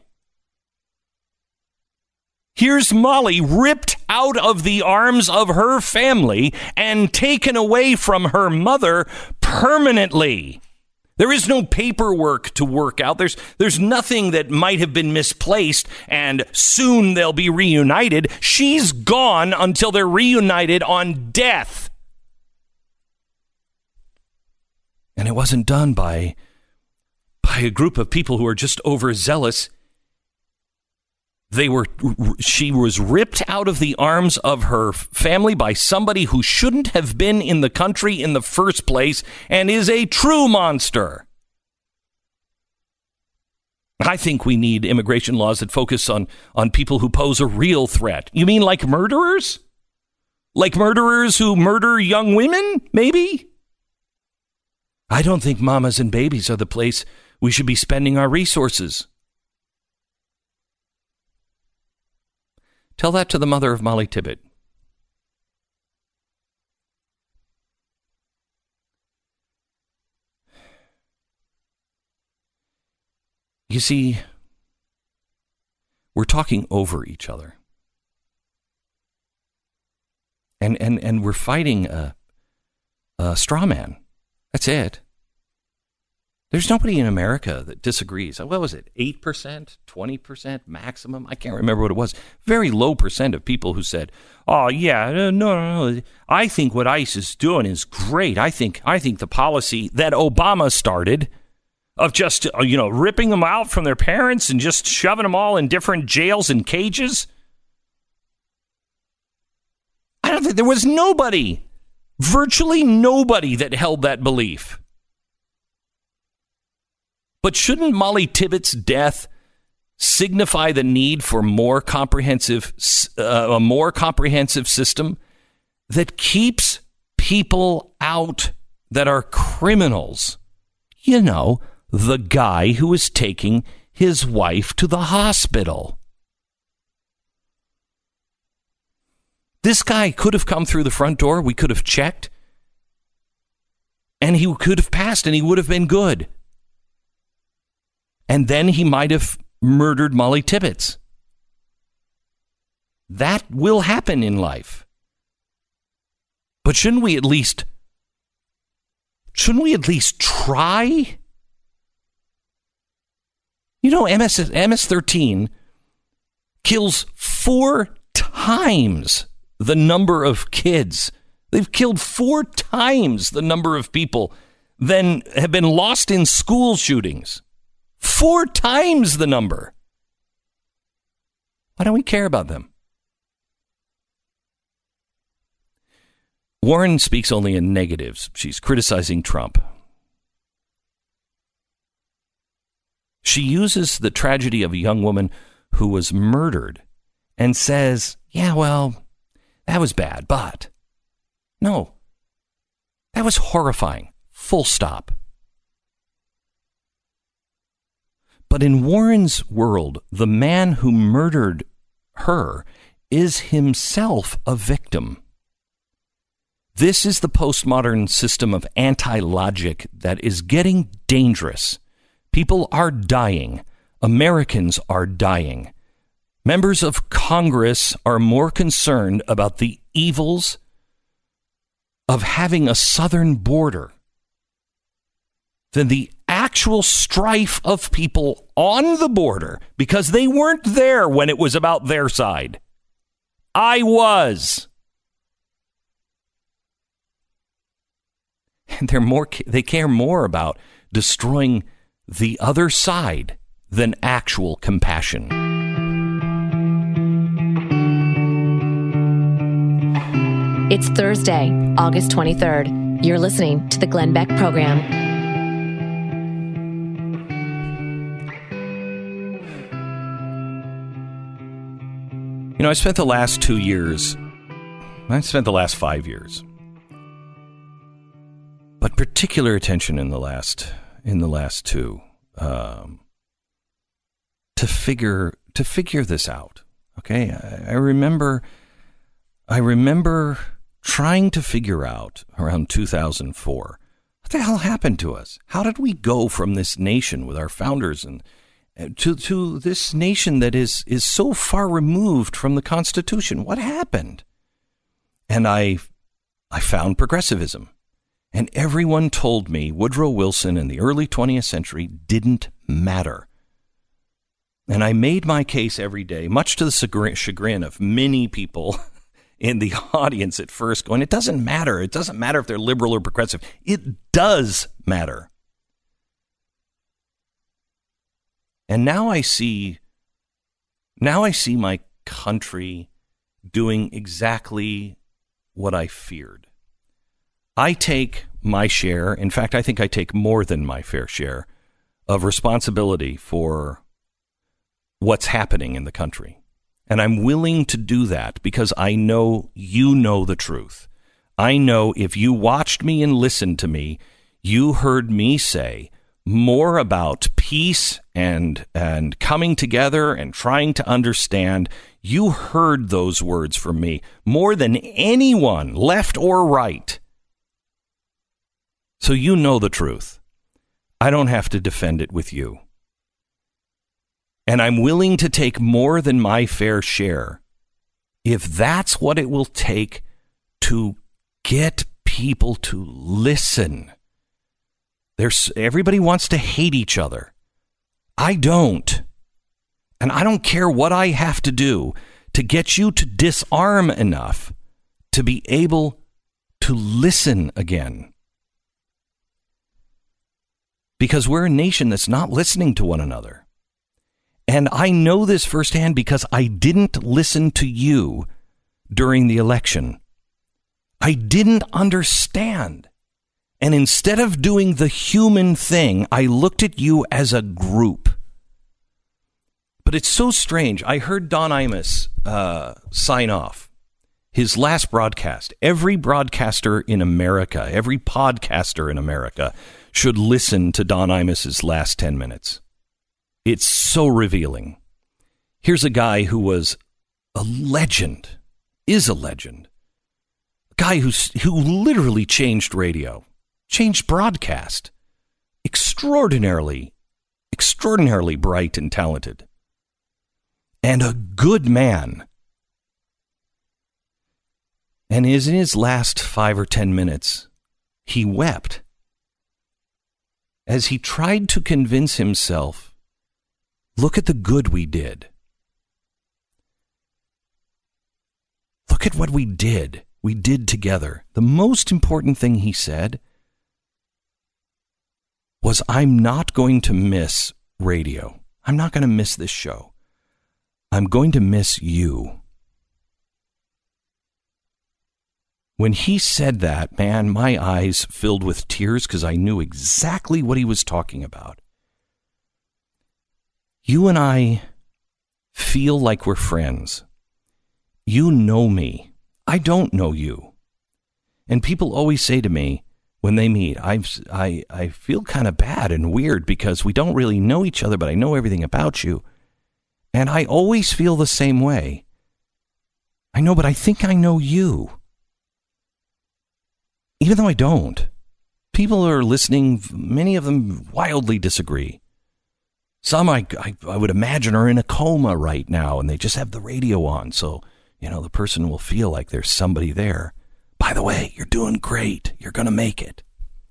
Here's Molly ripped out of the arms of her family and taken away from her mother permanently. There is no paperwork to work out. There's nothing that might have been misplaced and soon they'll be reunited. She's gone until they're reunited on death. And it wasn't done by a group of people who are just overzealous. She was ripped out of the arms of her family by somebody who shouldn't have been in the country in the first place and is a true monster. I think we need immigration laws that focus on people who pose a real threat. You mean like murderers? Like murderers who murder young women, maybe? I don't think mamas and babies are the place we should be spending our resources. Tell that to the mother of Molly Tibbet. You see, we're talking over each other. And we're fighting a straw man. That's it. There's nobody in America that disagrees. What was it? 8%, 20% maximum? I can't remember what it was. Very low percent of people who said, "Oh yeah, no. I think what ICE is doing is great. I think the policy that Obama started of just ripping them out from their parents and just shoving them all in different jails and cages." I don't think there was nobody, virtually nobody, that held that belief. But shouldn't Molly Tibbetts' death signify the need for a more comprehensive system that keeps people out that are criminals? You know, the guy who is taking his wife to the hospital. This guy could have come through the front door. We could have checked. And he could have passed and he would have been good. And then he might have murdered Molly Tibbetts. That will happen in life. But shouldn't we at least try? You know, MS-13 kills 4 times the number of kids. They've killed 4 times the number of people than have been lost in school shootings. 4 times the number. Why don't we care about them? Warren speaks only in negatives. She's criticizing Trump. She uses the tragedy of a young woman who was murdered and says, yeah, well, that was bad, but no, that was horrifying. Full stop. But in Warren's world, the man who murdered her is himself a victim. This is the postmodern system of anti-logic that is getting dangerous. People are dying. Americans are dying. Members of Congress are more concerned about the evils of having a southern border than the actual strife of people on the border, because they weren't there when it was about their side. I was. And they care more about destroying the other side than actual compassion. It's Thursday, August 23rd. You're listening to the Glenn Beck Program. You know, I spent the last 5 years, but particular attention in the last 2, to figure this out. Okay, I remember trying to figure out around 2004 what the hell happened to us. How did we go from this nation with our founders and to this nation that is so far removed from the Constitution? What happened? And I found progressivism. And everyone told me Woodrow Wilson in the early 20th century didn't matter. And I made my case every day, much to the chagrin of many people in the audience at first, going, it doesn't matter. It doesn't matter if they're liberal or progressive. It does matter. And now I see my country doing exactly what I feared. I take my share, in fact, I think I take more than my fair share of responsibility for what's happening in the country. And I'm willing to do that because I know you know the truth. I know if you watched me and listened to me, you heard me say more about peace and coming together and trying to understand. You heard those words from me more than anyone, left or right. So you know the truth. I don't have to defend it with you. And I'm willing to take more than my fair share if that's what it will take to get people to listen. Everybody wants to hate each other. I don't. And I don't care what I have to do to get you to disarm enough to be able to listen again. Because we're a nation that's not listening to one another. And I know this firsthand because I didn't listen to you during the election. I didn't understand. And instead of doing the human thing, I looked at you as a group. But it's so strange. I heard Don Imus sign off his last broadcast. Every broadcaster in America, every podcaster in America should listen to Don Imus's last 10 minutes. It's so revealing. Here's a guy who was a legend, is a legend. A guy who literally changed radio. changed broadcast. Extraordinarily bright and talented. And a good man. And in his last 5 or 10 minutes, he wept as he tried to convince himself, look at the good we did. Look at what we did. We did together. The most important thing he said was, I'm not going to miss radio. I'm not going to miss this show. I'm going to miss you. When he said that, man, my eyes filled with tears because I knew exactly what he was talking about. You and I feel like we're friends. You know me. I don't know you. And people always say to me when they meet, I feel kind of bad and weird because we don't really know each other, but I know everything about you. And I always feel the same way. I know, but I think I know you. Even though I don't. People are listening, many of them wildly disagree. Some I would imagine are in a coma right now and they just have the radio on. So, the person will feel like there's somebody there. By the way, you're doing great. You're going to make it.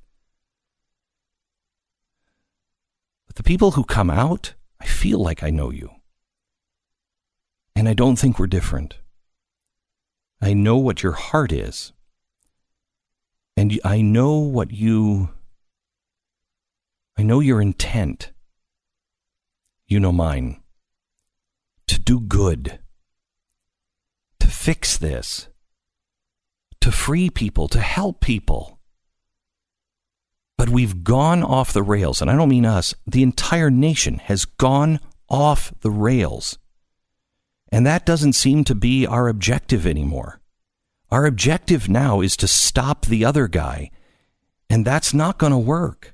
But the people who come out, I feel like I know you. And I don't think we're different. I know what your heart is. And I know I know your intent. You know mine. To do good. To fix this. To free people. To help people. But we've gone off the rails. And I don't mean us. The entire nation has gone off the rails. And that doesn't seem to be our objective anymore. Our objective now is to stop the other guy, and that's not going to work.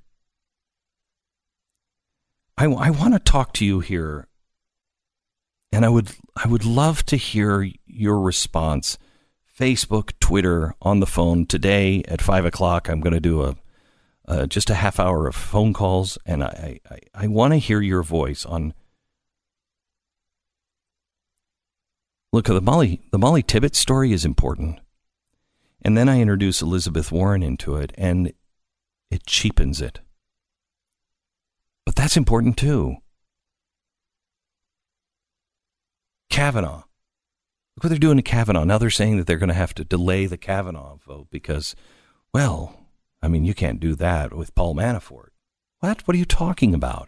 I want to talk to you here, and I would love to hear your response. Facebook, Twitter, on the phone. Today at 5 o'clock, I'm going to do just a half hour of phone calls, and I want to hear your voice on. Look, the Molly Tibbetts story is important. And then I introduce Elizabeth Warren into it, and it cheapens it. But that's important, too. Kavanaugh. Look what they're doing to Kavanaugh. Now they're saying that they're going to have to delay the Kavanaugh vote because, you can't do that with Paul Manafort. What? What are you talking about?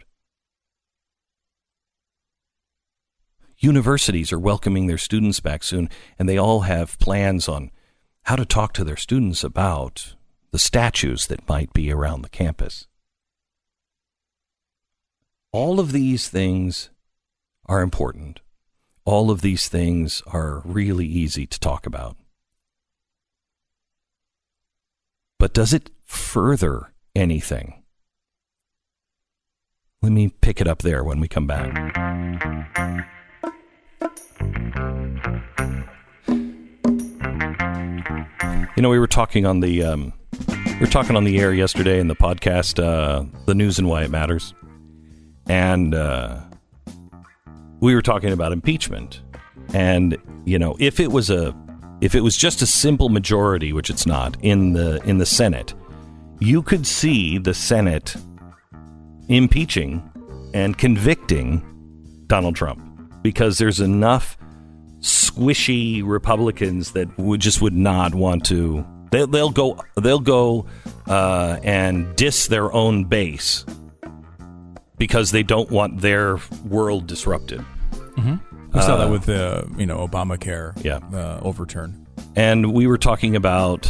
Universities are welcoming their students back soon, and they all have plans on how to talk to their students about the statues that might be around the campus. All of these things are important. All of these things are really easy to talk about. But does it further anything? Let me pick it up there when we come back. We were talking on the air yesterday in the podcast, The News and Why It Matters, and we were talking about impeachment. And if it was just a simple majority, which it's not, in the Senate, you could see the Senate impeaching and convicting Donald Trump because there's enough squishy Republicans that would not want to. They'll go and diss their own base because they don't want their world disrupted. Mm-hmm. We saw that with the Obamacare overturn, and we were talking about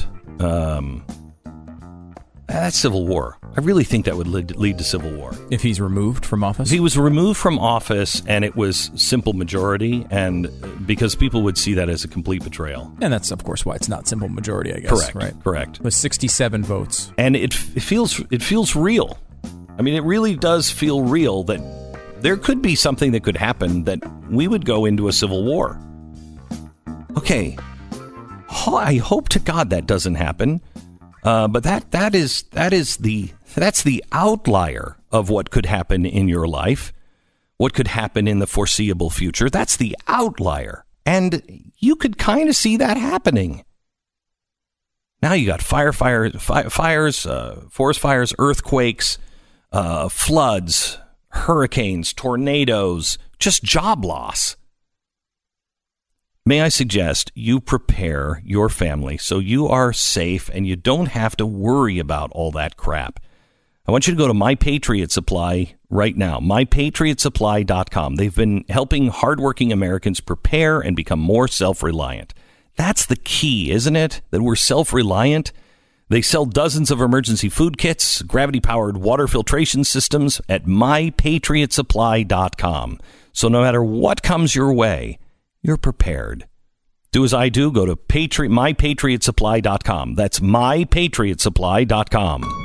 civil war. I really think that would lead to civil war. If he's removed from office? If he was removed from office and it was simple majority, and because people would see that as a complete betrayal. And that's, of course, why it's not simple majority, I guess. Correct. With 67 votes. And it feels real. I mean, it really does feel real that there could be something that could happen that we would go into a civil war. Okay. I hope to God that doesn't happen. But that's the outlier of what could happen in your life, what could happen in the foreseeable future. That's the outlier. And you could kind of see that happening. Now you got fires, forest fires, earthquakes, floods, hurricanes, tornadoes, just job loss. May I suggest you prepare your family so you are safe and you don't have to worry about all that crap. I want you to go to My Patriot Supply right now, mypatriotsupply.com. They've been helping hardworking Americans prepare and become more self-reliant. That's the key, isn't it? That we're self-reliant. They sell dozens of emergency food kits, gravity-powered water filtration systems at mypatriotsupply.com. So no matter what comes your way, you're prepared. Do as I do. Go to mypatriotsupply.com. That's mypatriotsupply.com.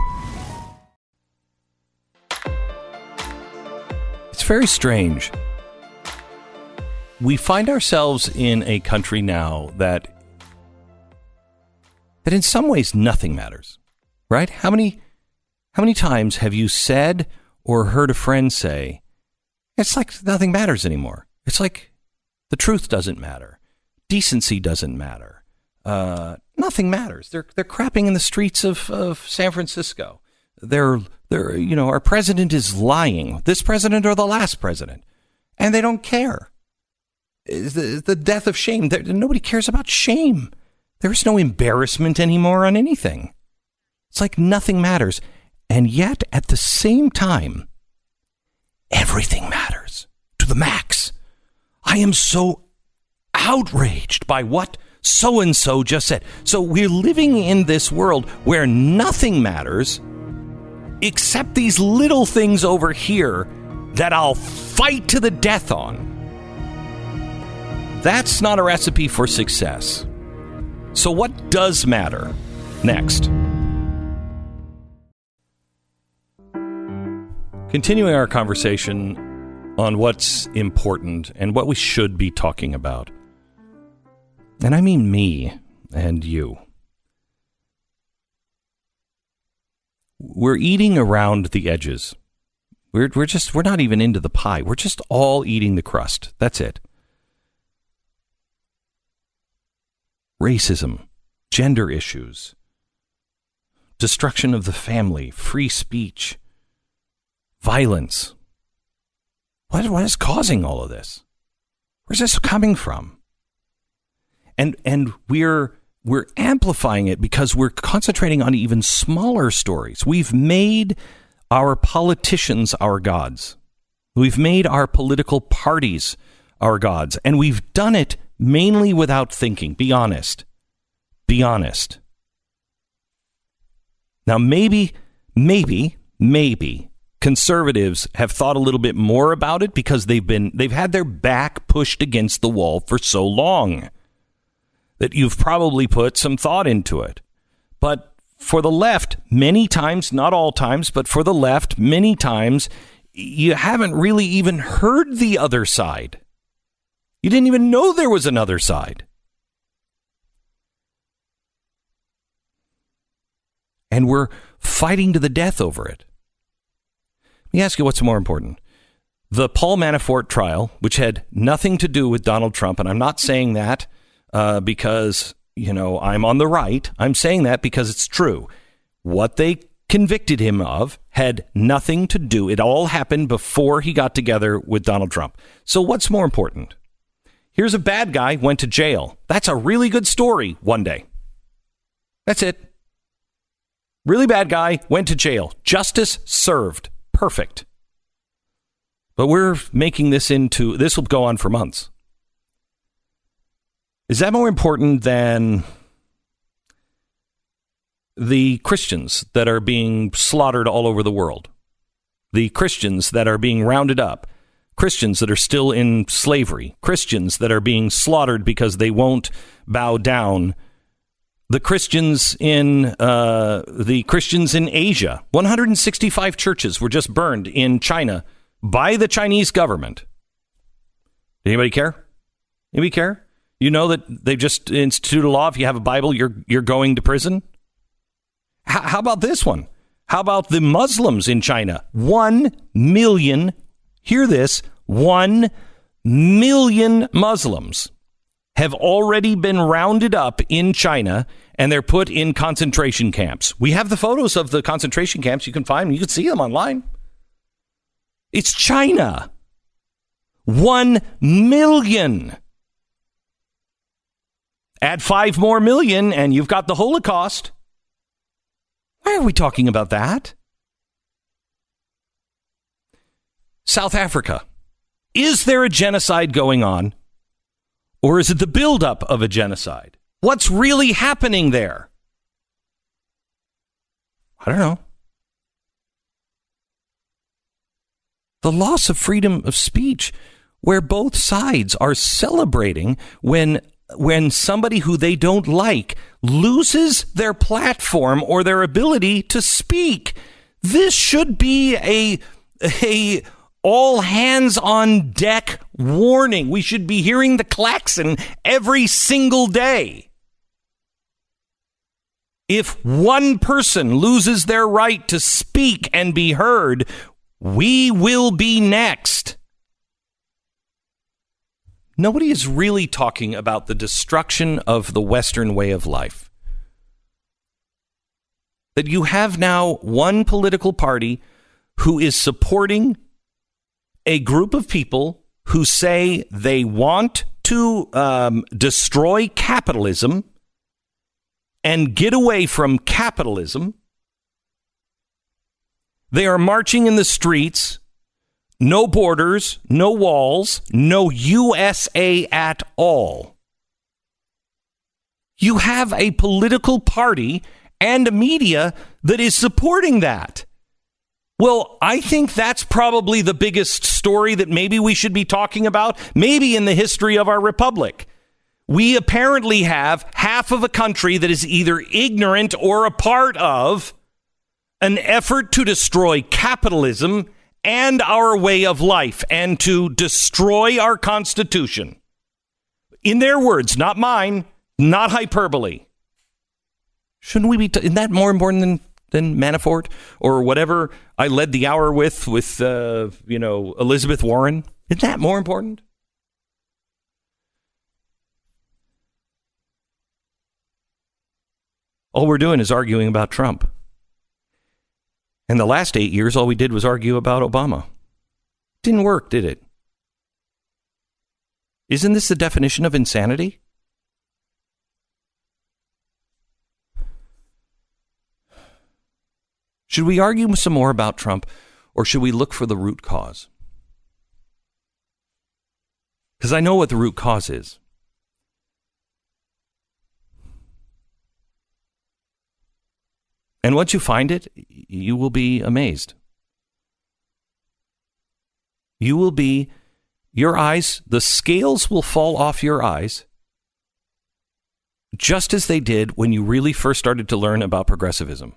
It's very strange. We find ourselves in a country now that in some ways nothing matters, right? How many times have you said or heard a friend say, it's like nothing matters anymore. It's like the truth doesn't matter. Decency doesn't matter. Nothing matters. They're crapping in the streets of San Francisco. They're our president is lying. This president or the last president. And they don't care. The death of shame. Nobody cares about shame. There's no embarrassment anymore on anything. It's like nothing matters. And yet, at the same time, everything matters to the max. I am so outraged by what so-and-so just said. So we're living in this world where nothing matters except these little things over here that I'll fight to the death on. That's not a recipe for success. So what does matter? Next. Continuing our conversation on what's important and what we should be talking about. And I mean me and you. We're eating around the edges. We're not even into the pie. We're just all eating the crust. That's it. Racism, gender issues, destruction of the family, free speech, violence. What is causing all of this? Where's this coming from? And we're amplifying it because we're concentrating on even smaller stories. We've made our politicians our gods. We've made our political parties our gods. And we've done it mainly without thinking. Be honest. Be honest. Now, maybe conservatives have thought a little bit more about it because they've had their back pushed against the wall for so long that you've probably put some thought into it. But for the left, many times, not all times, but for the left, many times, you haven't really even heard the other side. You didn't even know there was another side. And we're fighting to the death over it. Let me ask you what's more important. The Paul Manafort trial, which had nothing to do with Donald Trump, and I'm not saying that because, I'm on the right. I'm saying that because it's true. What they convicted him of had nothing to do. It all happened before he got together with Donald Trump. So what's more important? Here's a bad guy, went to jail. That's a really good story one day. That's it. Really bad guy, went to jail. Justice served. Perfect. But we're making this will go on for months. Is that more important than the Christians that are being slaughtered all over the world? The Christians that are being rounded up? Christians that are still in slavery? Christians that are being slaughtered because they won't bow down? The Christians in Asia, 165 churches were just burned in China by the Chinese government. Did anybody care? Anybody care? You know that they've just instituted a law. If you have a Bible, you're going to prison. How about this one? How about the Muslims in China? 1 million, hear this, 1 million Muslims have already been rounded up in China, and they're put in concentration camps. We have the photos of the concentration camps. You can find them. You can see them online. It's China. 1 million. Add 5 more million, and you've got the Holocaust. Why are we talking about that? South Africa. Is there a genocide going on? Or is it the buildup of a genocide? What's really happening there? I don't know. The loss of freedom of speech, where both sides are celebrating when somebody who they don't like loses their platform or their ability to speak. This should be a all hands on deck warning. We should be hearing the klaxon every single day. If one person loses their right to speak and be heard, we will be next. Nobody is really talking about the destruction of the Western way of life. That you have now one political party who is supporting a group of people who say they want to destroy capitalism and get away from capitalism. They are marching in the streets. No borders, no walls, no USA at all. You have a political party and a media that is supporting that. Well, I think that's probably the biggest story that maybe we should be talking about, maybe in the history of our republic. We apparently have half of a country that is either ignorant or a part of an effort to destroy capitalism and our way of life, and to destroy our Constitution. In their words, not mine, not hyperbole. Shouldn't we be? Isn't that more important than Manafort or whatever I led the hour with Elizabeth Warren? Isn't that more important? All we're doing is arguing about Trump. And the last 8 years, all we did was argue about Obama. Didn't work, did it? Isn't this the definition of insanity? Should we argue some more about Trump, or should we look for the root cause? Because I know what the root cause is. And once you find it, you will be amazed. You will be, your eyes, the scales will fall off your eyes, just as they did when you really first started to learn about progressivism.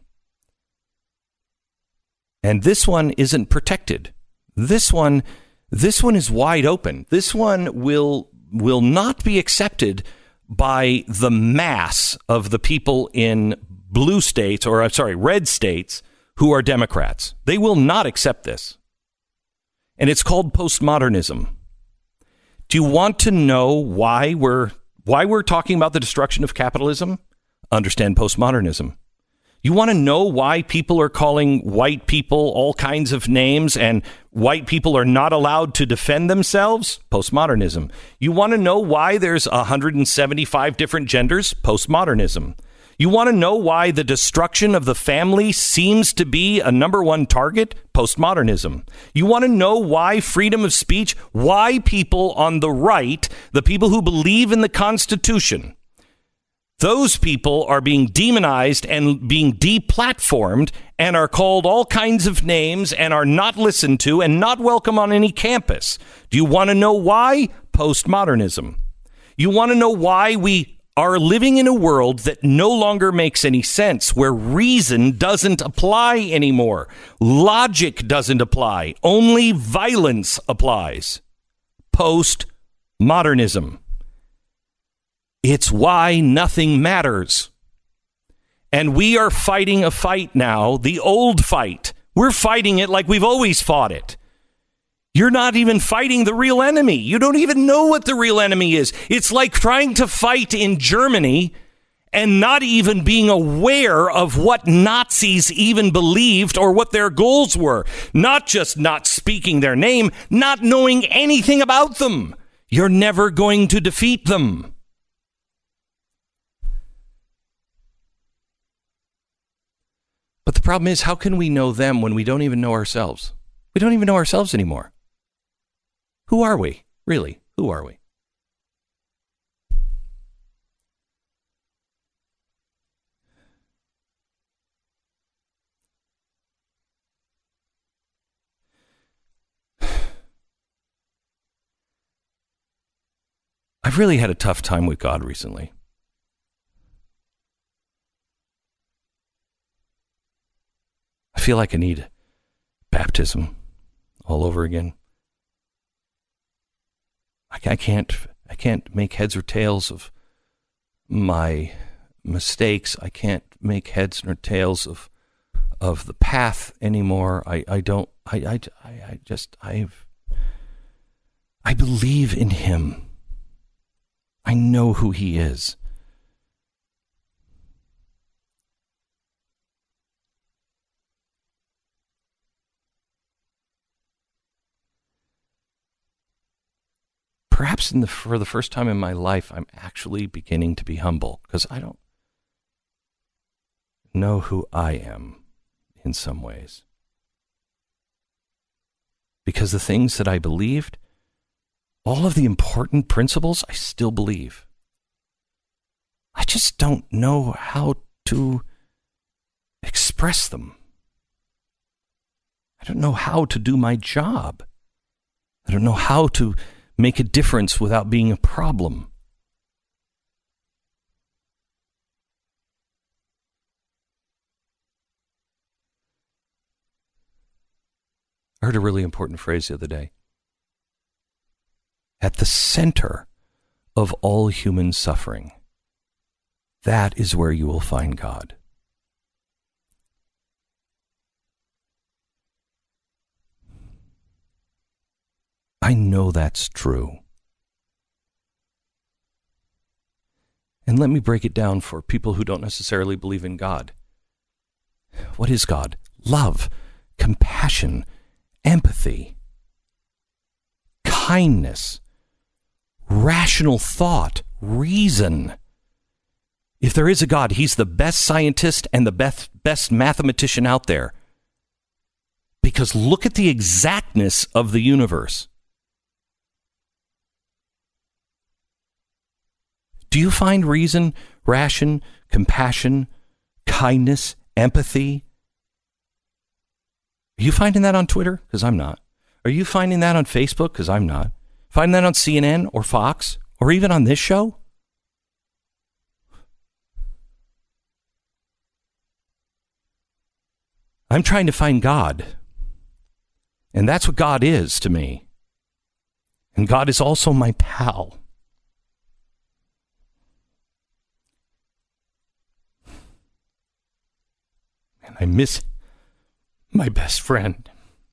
And this one isn't protected. This one is wide open. This one will not be accepted by the mass of the people in red states who are Democrats. They will not accept this. And it's called postmodernism. Do you want to know why we're talking about the destruction of capitalism? Understand postmodernism. You want to know why people are calling white people all kinds of names and white people are not allowed to defend themselves? Postmodernism. You want to know why there's 175 different genders? Postmodernism. You want to know why the destruction of the family seems to be a number one target? Postmodernism. You want to know why freedom of speech, why people on the right, the people who believe in the Constitution, those people are being demonized and being deplatformed and are called all kinds of names and are not listened to and not welcome on any campus. Do you want to know why? Postmodernism. You want to know why we are living in a world that no longer makes any sense, where reason doesn't apply anymore. Logic doesn't apply. Only violence applies. Postmodernism. It's why nothing matters. And we are fighting a fight now, the old fight. We're fighting it like we've always fought it. You're not even fighting the real enemy. You don't even know what the real enemy is. It's like trying to fight in Germany and not even being aware of what Nazis even believed or what their goals were. Not just not speaking their name, not knowing anything about them. You're never going to defeat them. But the problem is, how can we know them when we don't even know ourselves? We don't even know ourselves anymore. Who are we? Really? Who are we? I've really had a tough time with God recently. I feel like I need baptism all over again. I can't make heads or tails of my mistakes. I can't make heads or tails of the path anymore. I believe in him. I know who he is. Perhaps for the first time in my life, I'm actually beginning to be humble because I don't know who I am in some ways. Because the things that I believed, all of the important principles, I still believe. I just don't know how to express them. I don't know how to do my job. I don't know how to make a difference without being a problem. I heard a really important phrase the other day. At the center of all human suffering, that is where you will find God. I know that's true. And let me break it down for people who don't necessarily believe in God. What is God? Love, compassion, empathy, kindness, rational thought, reason. If there is a God, he's the best scientist and the best mathematician out there. Because look at the exactness of the universe. Do you find reason, ration, compassion, kindness, empathy? Are you finding that on Twitter? Because I'm not. Are you finding that on Facebook? Because I'm not. Finding that on CNN or Fox or even on this show? I'm trying to find God. And that's what God is to me. And God is also my pal. And I miss my best friend.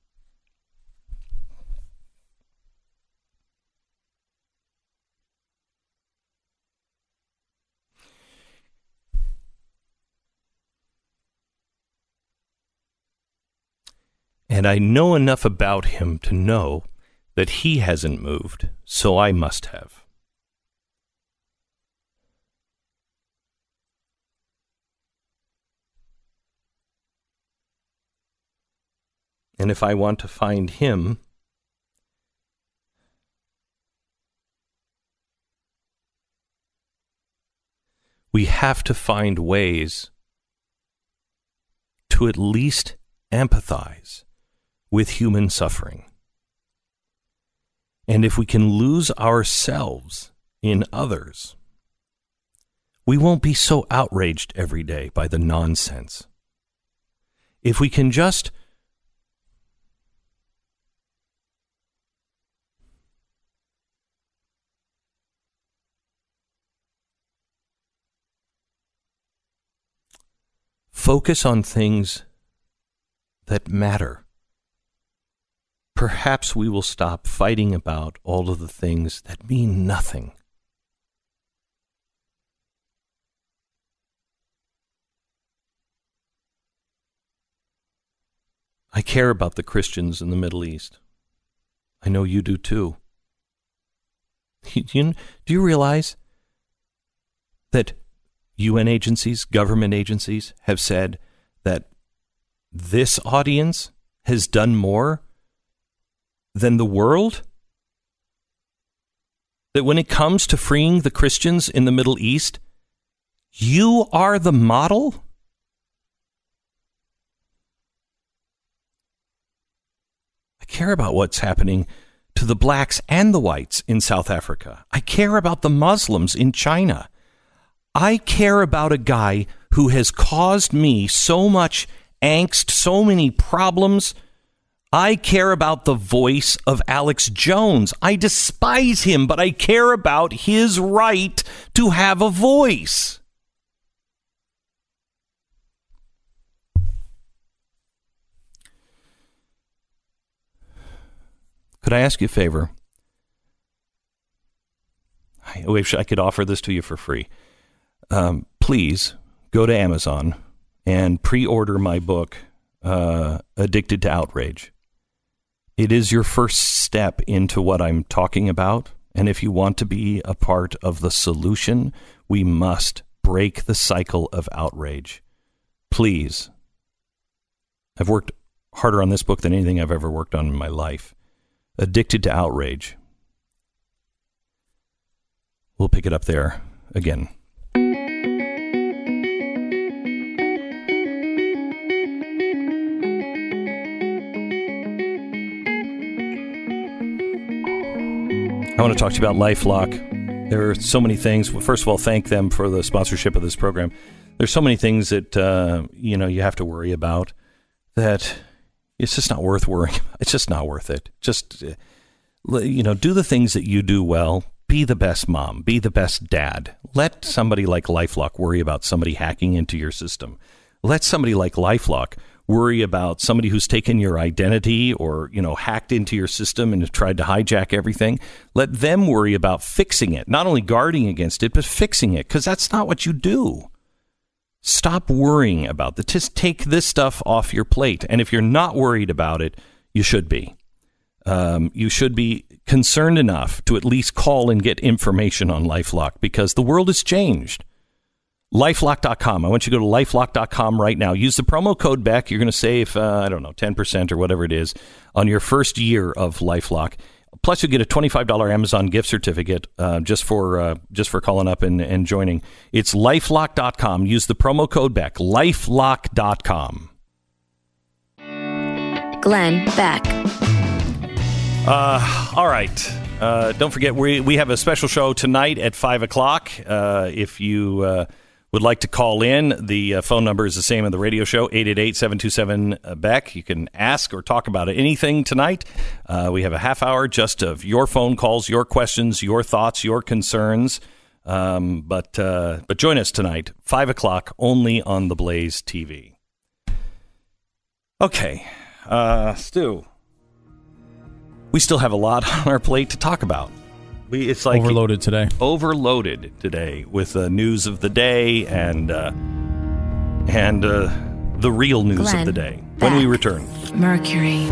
And I know enough about him to know that he hasn't moved, so I must have. And if I want to find him, we have to find ways to at least empathize with human suffering. And if we can lose ourselves in others, we won't be so outraged every day by the nonsense. If we can just focus on things that matter, perhaps we will stop fighting about all of the things that mean nothing. I care about the Christians in the Middle East. I know you do too. Do you realize that UN agencies, government agencies have said that this audience has done more than the world? That when it comes to freeing the Christians in the Middle East, you are the model? I care about what's happening to the blacks and the whites in South Africa. I care about the Muslims in China. I care about a guy who has caused me so much angst, so many problems. I care about the voice of Alex Jones. I despise him, but I care about his right to have a voice. Could I ask you a favor? I wish I could offer this to you for free. Please go to Amazon and pre-order my book, Addicted to Outrage. It is your first step into what I'm talking about. And if you want to be a part of the solution, we must break the cycle of outrage. Please. I've worked harder on this book than anything I've ever worked on in my life. Addicted to Outrage. We'll pick it up there again. I want to talk to you about LifeLock. There are so many things. First of all, thank them for the sponsorship of this program. There's so many things that you have to worry about that it's just not worth worrying. It's just not worth it. Just do the things that you do well. Be the best mom. Be the best dad. Let somebody like LifeLock worry about somebody hacking into your system. Let somebody like LifeLock worry about somebody who's taken your identity or, hacked into your system and tried to hijack everything. Let them worry about fixing it, not only guarding against it, but fixing it, because that's not what you do. Stop worrying about it. Just take this stuff off your plate. And if you're not worried about it, you should be. You should be concerned enough to at least call and get information on LifeLock, because the world has changed. LifeLock.com. I want you to go to LifeLock.com right now. Use the promo code BECK. You're going to save, 10% or whatever it is on your first year of LifeLock. Plus, you get a $25 Amazon gift certificate just for calling up and joining. It's LifeLock.com. Use the promo code BECK. LifeLock.com. Glenn Beck. All right. Don't forget, we have a special show tonight at 5 o'clock. If you would like to call in, the phone number is the same as the radio show, 888-727-BECK. You can ask or talk about anything tonight. We have a half hour just of your phone calls, your questions, your thoughts, your concerns. But join us tonight, 5 o'clock, only on the Blaze TV. Okay, Stu. We still have a lot on our plate to talk about. It's like overloaded today. Overloaded today with the news of the day and the real news Glenn of the day. When we return, Mercury.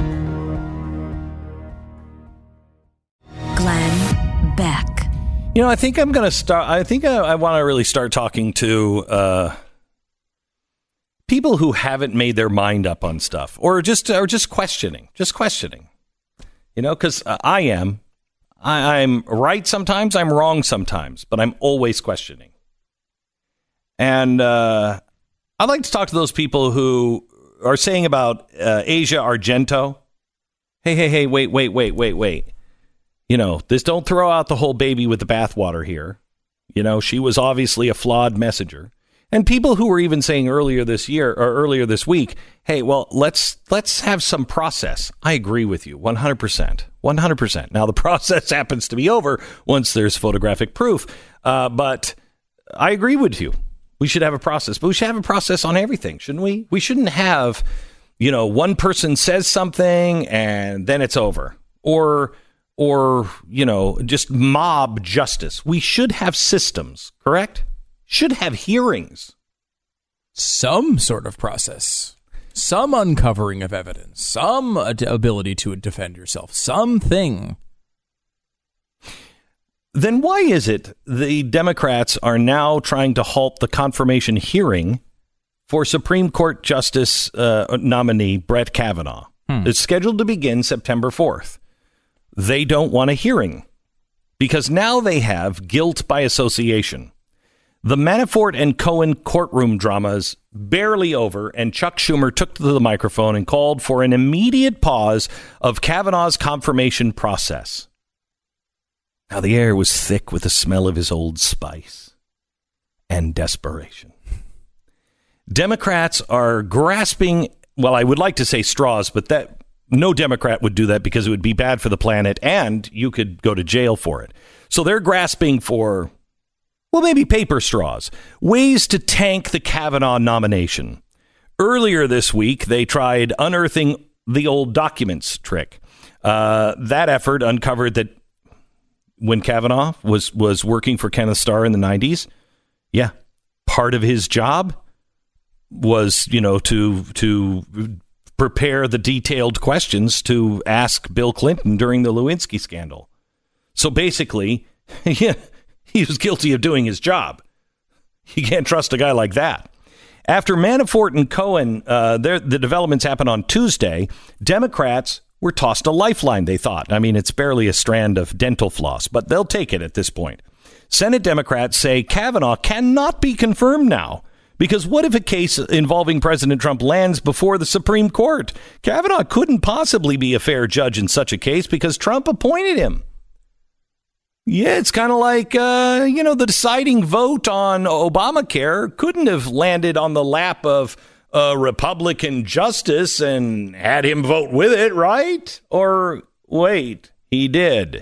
Glenn Beck. I think I'm going to start. I think I want to really start talking to people who haven't made their mind up on stuff, or just questioning. Because I am. I'm right sometimes, I'm wrong sometimes, but I'm always questioning. And I'd like to talk to those people who are saying about Asia Argento, hey, wait. This don't throw out the whole baby with the bathwater here. She was obviously a flawed messenger. And people who were even saying earlier this week, hey, well, let's have some process. I agree with you 100%. 100%. Now, the process happens to be over once there's photographic proof. But I agree with you. We should have a process, but we should have a process on everything, shouldn't we? We shouldn't have, one person says something and then it's over. Or just mob justice. We should have systems, correct? Should have hearings. Some sort of process. Some uncovering of evidence. Some ability to defend yourself. Something. Then why is it the Democrats are now trying to halt the confirmation hearing for Supreme Court Justice nominee Brett Kavanaugh? It's scheduled to begin September 4th. They don't want a hearing because now they have guilt by association. The Manafort and Cohen courtroom drama is barely over, and Chuck Schumer took to the microphone and called for an immediate pause of Kavanaugh's confirmation process. Now, the air was thick with the smell of his Old Spice and desperation. Democrats are grasping, well, I would like to say straws, but that no Democrat would do that because it would be bad for the planet and you could go to jail for it. So they're grasping for, well, maybe paper straws, ways to tank the Kavanaugh nomination. Earlier this week, they tried unearthing the old documents trick. That effort uncovered that when Kavanaugh was working for Kenneth Starr in the 90s, part of his job was, to prepare the detailed questions to ask Bill Clinton during the Lewinsky scandal. So basically, he was guilty of doing his job. You can't trust a guy like that. After Manafort and Cohen, the developments happened on Tuesday, Democrats were tossed a lifeline, they thought. I mean, it's barely a strand of dental floss, but they'll take it at this point. Senate Democrats say Kavanaugh cannot be confirmed now, because what if a case involving President Trump lands before the Supreme Court? Kavanaugh couldn't possibly be a fair judge in such a case because Trump appointed him. Yeah, it's kind of like, the deciding vote on Obamacare couldn't have landed on the lap of a Republican justice and had him vote with it, right? Or wait, he did.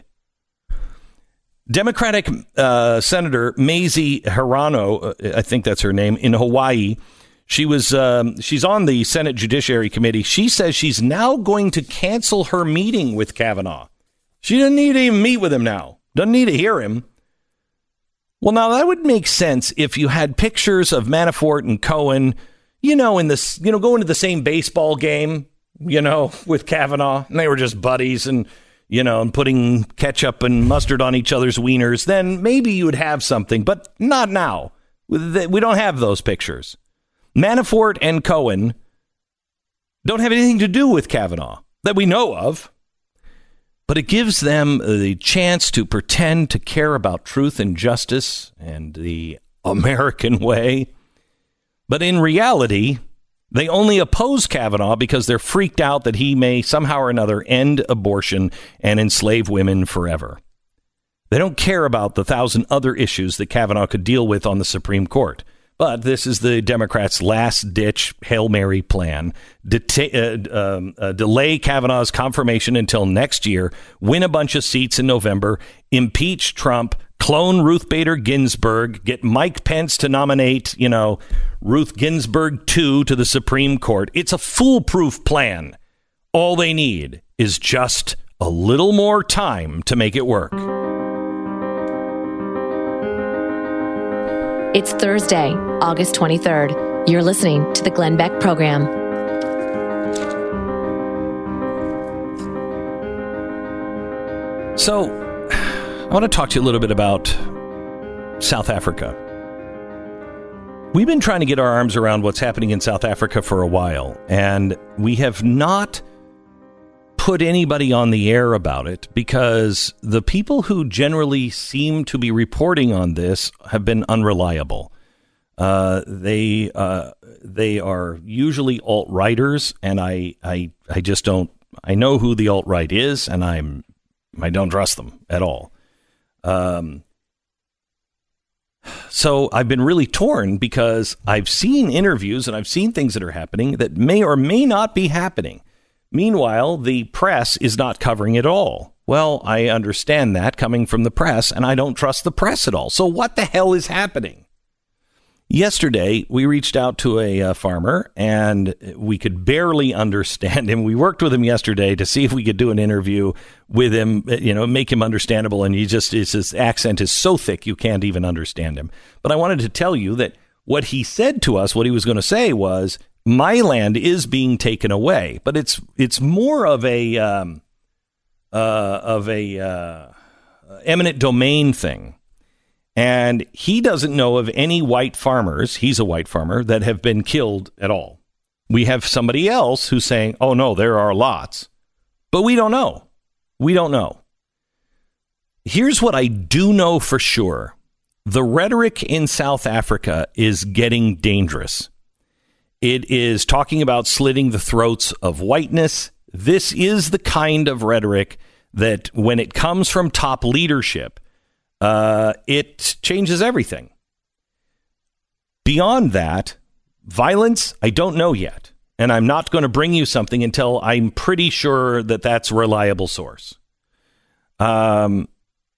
Democratic Senator Mazie Hirono, I think that's her name, in Hawaii. She's on the Senate Judiciary Committee. She says she's now going to cancel her meeting with Kavanaugh. She doesn't need to even meet with him now. Doesn't need to hear him. Well, now that would make sense if you had pictures of Manafort and Cohen, going to the same baseball game, with Kavanaugh, and they were just buddies and putting ketchup and mustard on each other's wieners, then maybe you would have something, but not now. We don't have those pictures. Manafort and Cohen don't have anything to do with Kavanaugh that we know of, but it gives them the chance to pretend to care about truth and justice and the American way. But in reality, they only oppose Kavanaugh because they're freaked out that he may somehow or another end abortion and enslave women forever. They don't care about the 1,000 other issues that Kavanaugh could deal with on the Supreme Court. But this is the Democrats' last-ditch Hail Mary plan. Delay Kavanaugh's confirmation until next year, win a bunch of seats in November, impeach Trump, clone Ruth Bader Ginsburg, get Mike Pence to nominate, Ruth Ginsburg II to the Supreme Court. It's a foolproof plan. All they need is just a little more time to make it work. It's Thursday, August 23rd. You're listening to the Glenn Beck Program. So, I want to talk to you a little bit about South Africa. We've been trying to get our arms around what's happening in South Africa for a while, and we have not put anybody on the air about it because the people who generally seem to be reporting on this have been unreliable. They are usually alt-righters, and I just don't. I know who the alt-right is, and I don't trust them at all. So I've been really torn because I've seen interviews and I've seen things that are happening that may or may not be happening. Meanwhile, the press is not covering it all. Well, I understand that coming from the press, and I don't trust the press at all. So what the hell is happening? Yesterday, we reached out to a farmer, and we could barely understand him. We worked with him yesterday to see if we could do an interview with him, make him understandable. And his accent is so thick you can't even understand him. But I wanted to tell you that what he said to us, what he was going to say was, my land is being taken away, but it's more of a eminent domain thing. And he doesn't know of any white farmers, he's a white farmer, that have been killed at all. We have somebody else who's saying, oh, no, there are lots. But we don't know. We don't know. Here's what I do know for sure. The rhetoric in South Africa is getting dangerous. It is talking about slitting the throats of whiteness. This is the kind of rhetoric that when it comes from top leadership, it changes everything. Beyond that, violence, I don't know yet. And I'm not going to bring you something until I'm pretty sure that that's a reliable source. On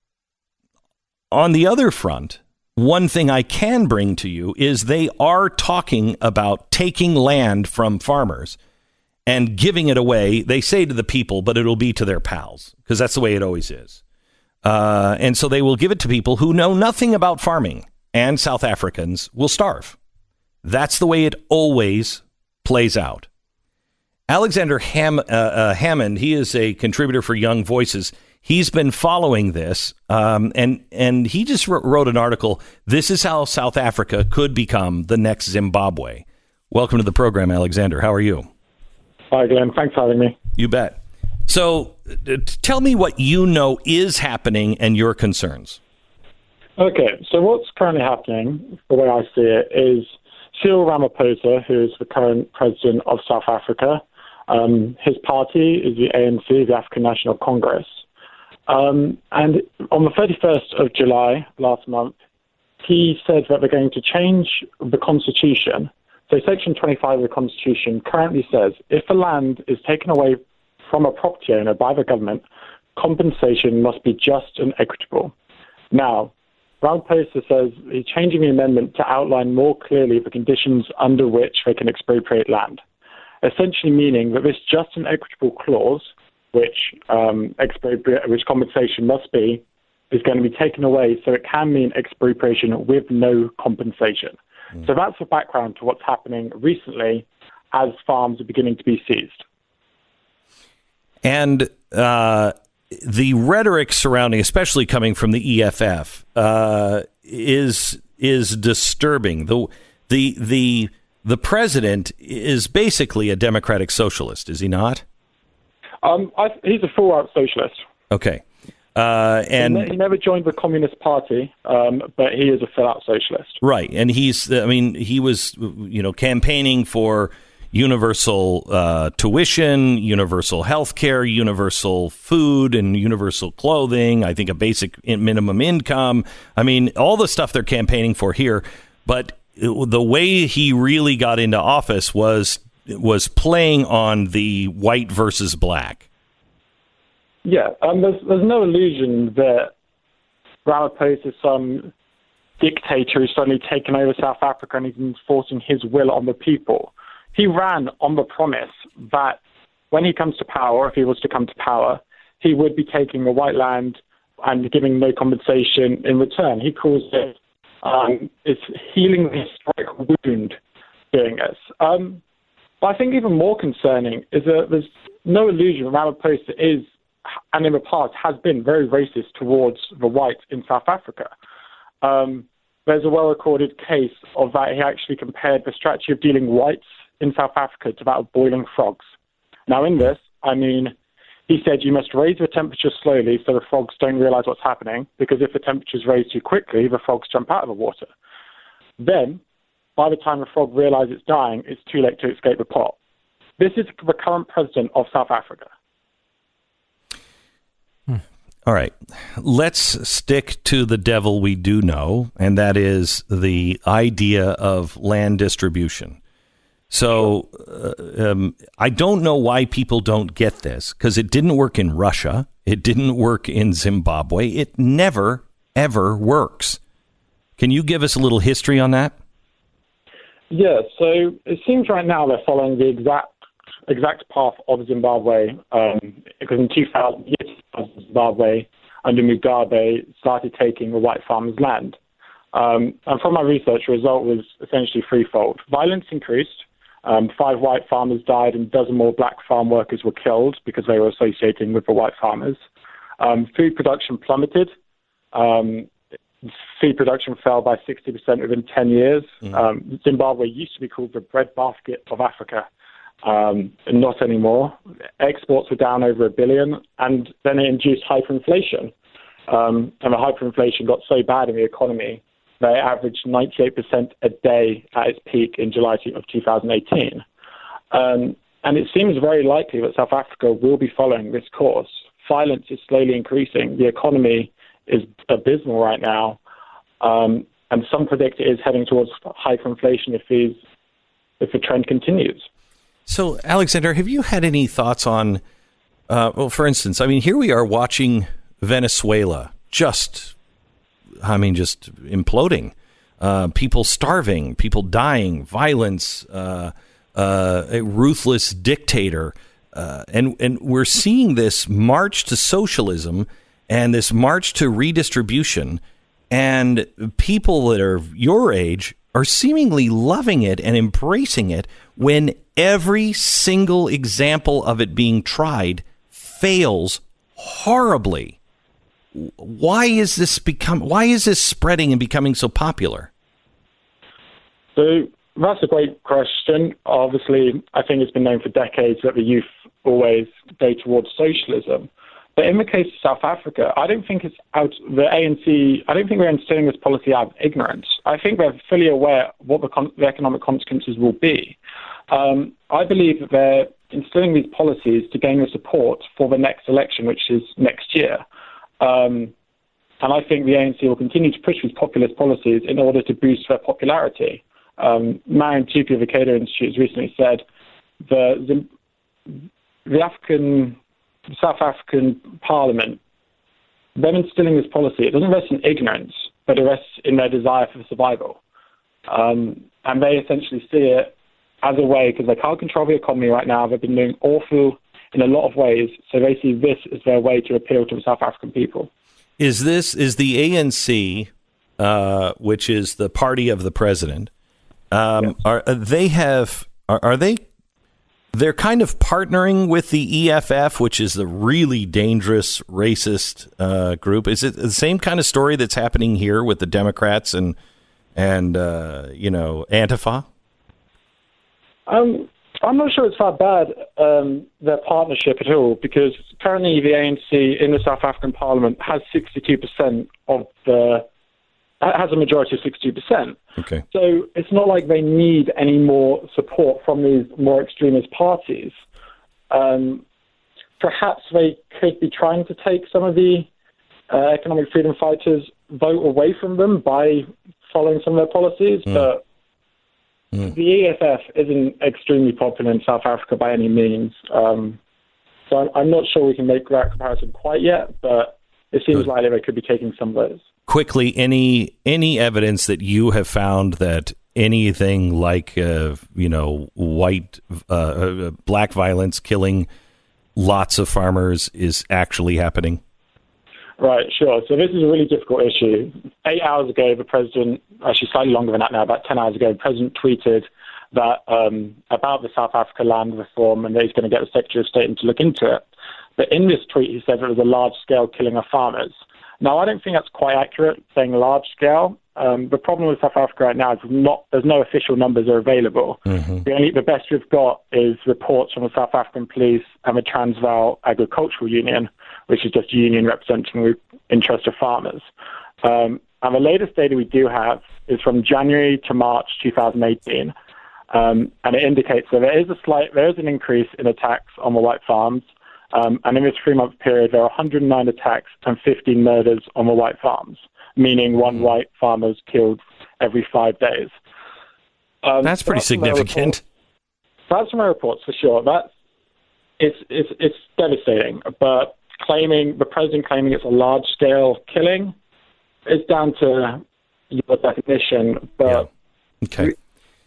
the other front, one thing I can bring to you is they are talking about taking land from farmers and giving it away. They say to the people, but it'll be to their pals, because that's the way it always is. And so they will give it to people who know nothing about farming, and South Africans will starve. That's the way it always plays out. Alexander Hammond, he is a contributor for Young Voices. He's been following this, and he just wrote an article. This is how South Africa could become the next Zimbabwe. Welcome to the program, Alexander. How are you? Hi, Glenn. Thanks for having me. You bet. So tell me what you know is happening and your concerns. Okay, so what's currently happening, the way I see it, is Cyril Ramaphosa, who is the current president of South Africa, his party is the ANC, the African National Congress. And on the 31st of July last month, he said that they're going to change the Constitution. So Section 25 of the Constitution currently says if the land is taken away from a property owner by the government, compensation must be just and equitable. Now, Ramaphosa says he's changing the amendment to outline more clearly the conditions under which they can expropriate land, essentially meaning that this just and equitable clause, which compensation must be, is going to be taken away, so it can mean expropriation with no compensation. So that's the background to what's happening recently as farms are beginning to be seized. And the rhetoric surrounding, especially coming from the EFF, is disturbing. The president is basically a democratic socialist, is he not? He's a full-out socialist. Okay. And he never joined the Communist Party, but he is a full-out socialist. Right. And he was, campaigning for universal tuition, universal health care, universal food, and universal clothing. I think a basic minimum income. I mean, all the stuff they're campaigning for here. But the way he really got into office was playing on the white versus black. Yeah, there's no illusion that Ramaphosa is some dictator who's suddenly taken over South Africa and he's enforcing his will on the people. He ran on the promise that when he comes to power, if he was to come to power, he would be taking the white land and giving no compensation in return. He calls it it's healing the historic wound doing this. But I think even more concerning is that there's no illusion Ramaphosa is, and in the past has been, very racist towards the whites in South Africa. There's a well-recorded case of that. He actually compared the strategy of dealing whites in South Africa to that of boiling frogs. Now in this, he said you must raise the temperature slowly so the frogs don't realize what's happening, because if the temperature's raised too quickly, the frogs jump out of the water. Then, by the time the frog realizes it's dying, it's too late to escape the pot. This is the current president of South Africa. All right, let's stick to the devil we do know, and that is the idea of land distribution. So I don't know why people don't get this, because it didn't work in Russia. It didn't work in Zimbabwe. It never, ever works. Can you give us a little history on that? Yeah, so it seems right now they're following the exact path of Zimbabwe, because in 2000, Zimbabwe under Mugabe started taking the white farmers' land. And from my research, the result was essentially threefold. Violence increased. 5 white farmers died and a dozen more black farm workers were killed because they were associating with the white farmers. Food production plummeted. Food production fell by 60% within 10 years. Zimbabwe used to be called the breadbasket of Africa. Not anymore. Exports were down over $1 billion, and then it induced hyperinflation. And the hyperinflation got so bad in the economy that it averaged 98% a day at its peak in July of 2018. And it seems very likely that South Africa will be following this course. Violence is slowly increasing. The economy is abysmal right now. And some predict it is heading towards hyperinflation if the trend continues. So, Alexander, have you had any thoughts on, well, for instance, I mean, here we are watching Venezuela just imploding, people starving, people dying, violence, a ruthless dictator. And we're seeing this march to socialism and this march to redistribution, and people that are your age are seemingly loving it and embracing it when every single example of it being tried fails horribly. Why is this spreading and becoming so popular? So that's a great question. Obviously, I think it's been known for decades that the youth always go towards socialism. But in the case of South Africa, I don't think it's out the ANC. I don't think we're instilling this policy out of ignorance. I think they're fully aware of what the economic consequences will be. I believe that they're instilling these policies to gain the support for the next election, which is next year. And I think the ANC will continue to push these populist policies in order to boost their popularity. Marion Tupi of the Cato Institute has recently said the South African Parliament, them instilling this policy, it doesn't rest in ignorance, but it rests in their desire for survival. And they essentially see it as a way, because they can't control the economy right now, they've been doing awful in a lot of ways, so they see this as their way to appeal to the South African people. Is the ANC, which is the party of the president, they're kind of partnering with the EFF, which is the really dangerous racist group. Is it the same kind of story that's happening here with the Democrats and Antifa? I'm not sure it's that bad, their partnership at all, because currently the ANC in the South African Parliament has 62% has a majority of 62%. Okay. So it's not like they need any more support from these more extremist parties. Perhaps they could be trying to take some of the economic freedom fighters' vote away from them by following some of their policies, but the EFF isn't extremely popular in South Africa by any means. So I'm not sure we can make that comparison quite yet, but it seems likely they could be taking some votes. Quickly, any evidence that you have found that anything like black violence killing lots of farmers is actually happening? Right, sure. So this is a really difficult issue. 8 hours ago, the president, actually slightly longer than that now, about 10 hours ago, the president tweeted that about the South Africa land reform, and that he's going to get the Secretary of State to look into it. But in this tweet, he said it was a large-scale killing of farmers. Now, I don't think that's quite accurate, saying large-scale. The problem with South Africa right now is there's no official numbers that are available. Mm-hmm. The best we've got is reports from the South African police and the Transvaal Agricultural Union, which is just a union representing the interest of farmers. And the latest data we do have is from January to March 2018, and it indicates that there is an increase in attacks on the white farms. And in this 3-month period, there are 109 attacks and 15 murders on the white farms, meaning one white farmer is killed every 5 days. That's pretty significant. That's from my reports, for sure. It's devastating. But the president claiming it's a large-scale killing is down to your definition. But okay.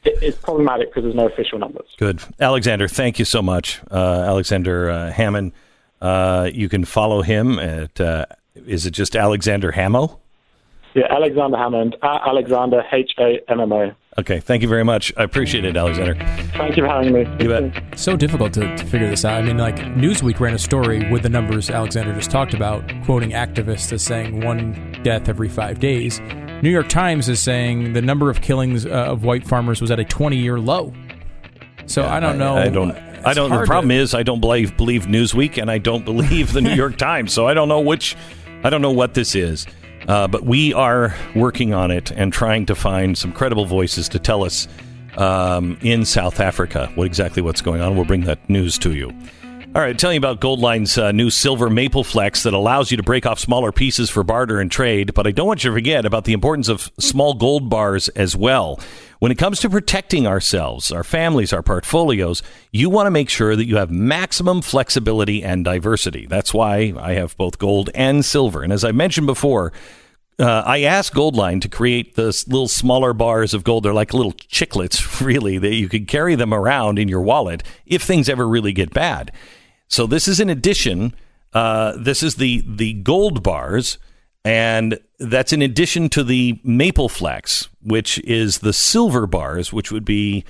it's problematic because there's no official numbers. Good. Alexander, thank you so much. Alexander Hammond. You can follow him at, is it just Alexander Hammo? Yeah, Alexander Hammond, Alexander HAMMO. Okay, thank you very much. I appreciate it, Alexander. Thank you for having me. You bet. So difficult to figure this out. I mean, like, Newsweek ran a story with the numbers Alexander just talked about, quoting activists as saying 1 death every 5 days. New York Times is saying the number of killings of white farmers was at a 20-year low. So I don't know. I don't. The problem is I don't believe Newsweek, and I don't believe the New York Times. So I don't know what this is. But we are working on it and trying to find some credible voices to tell us in South Africa what's going on. We'll bring that news to you. All right, telling you about Goldline's new Silver Maple Flex that allows you to break off smaller pieces for barter and trade. But I don't want you to forget about the importance of small gold bars as well. When it comes to protecting ourselves, our families, our portfolios, you want to make sure that you have maximum flexibility and diversity. That's why I have both gold and silver. And as I mentioned before, I asked Goldline to create this little smaller bars of gold. They're like little chiclets, really, that you could carry them around in your wallet if things ever really get bad. So this is in addition. This is the gold bars, and that's in addition to the Maple Flex, which is the silver bars, which would be,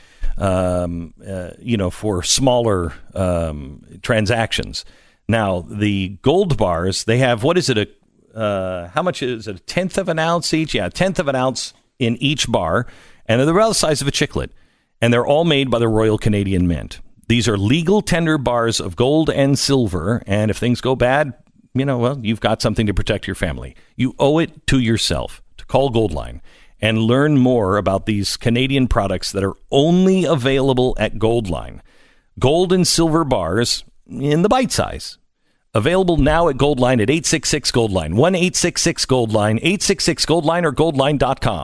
for smaller transactions. Now, the gold bars, they have, what is it, how much is it, 1/10 of an ounce each? Yeah, 1/10 of an ounce in each bar, and they're about the size of a chiclet, and they're all made by the Royal Canadian Mint. These are legal tender bars of gold and silver, and if things go bad, you've got something to protect your family. You owe it to yourself to call Goldline and learn more about these Canadian products that are only available at Goldline. Gold and silver bars in the bite size. Available now at Goldline at 866-GOLDLINE, 1-866-GOLDLINE, 866-GOLDLINE, or goldline.com.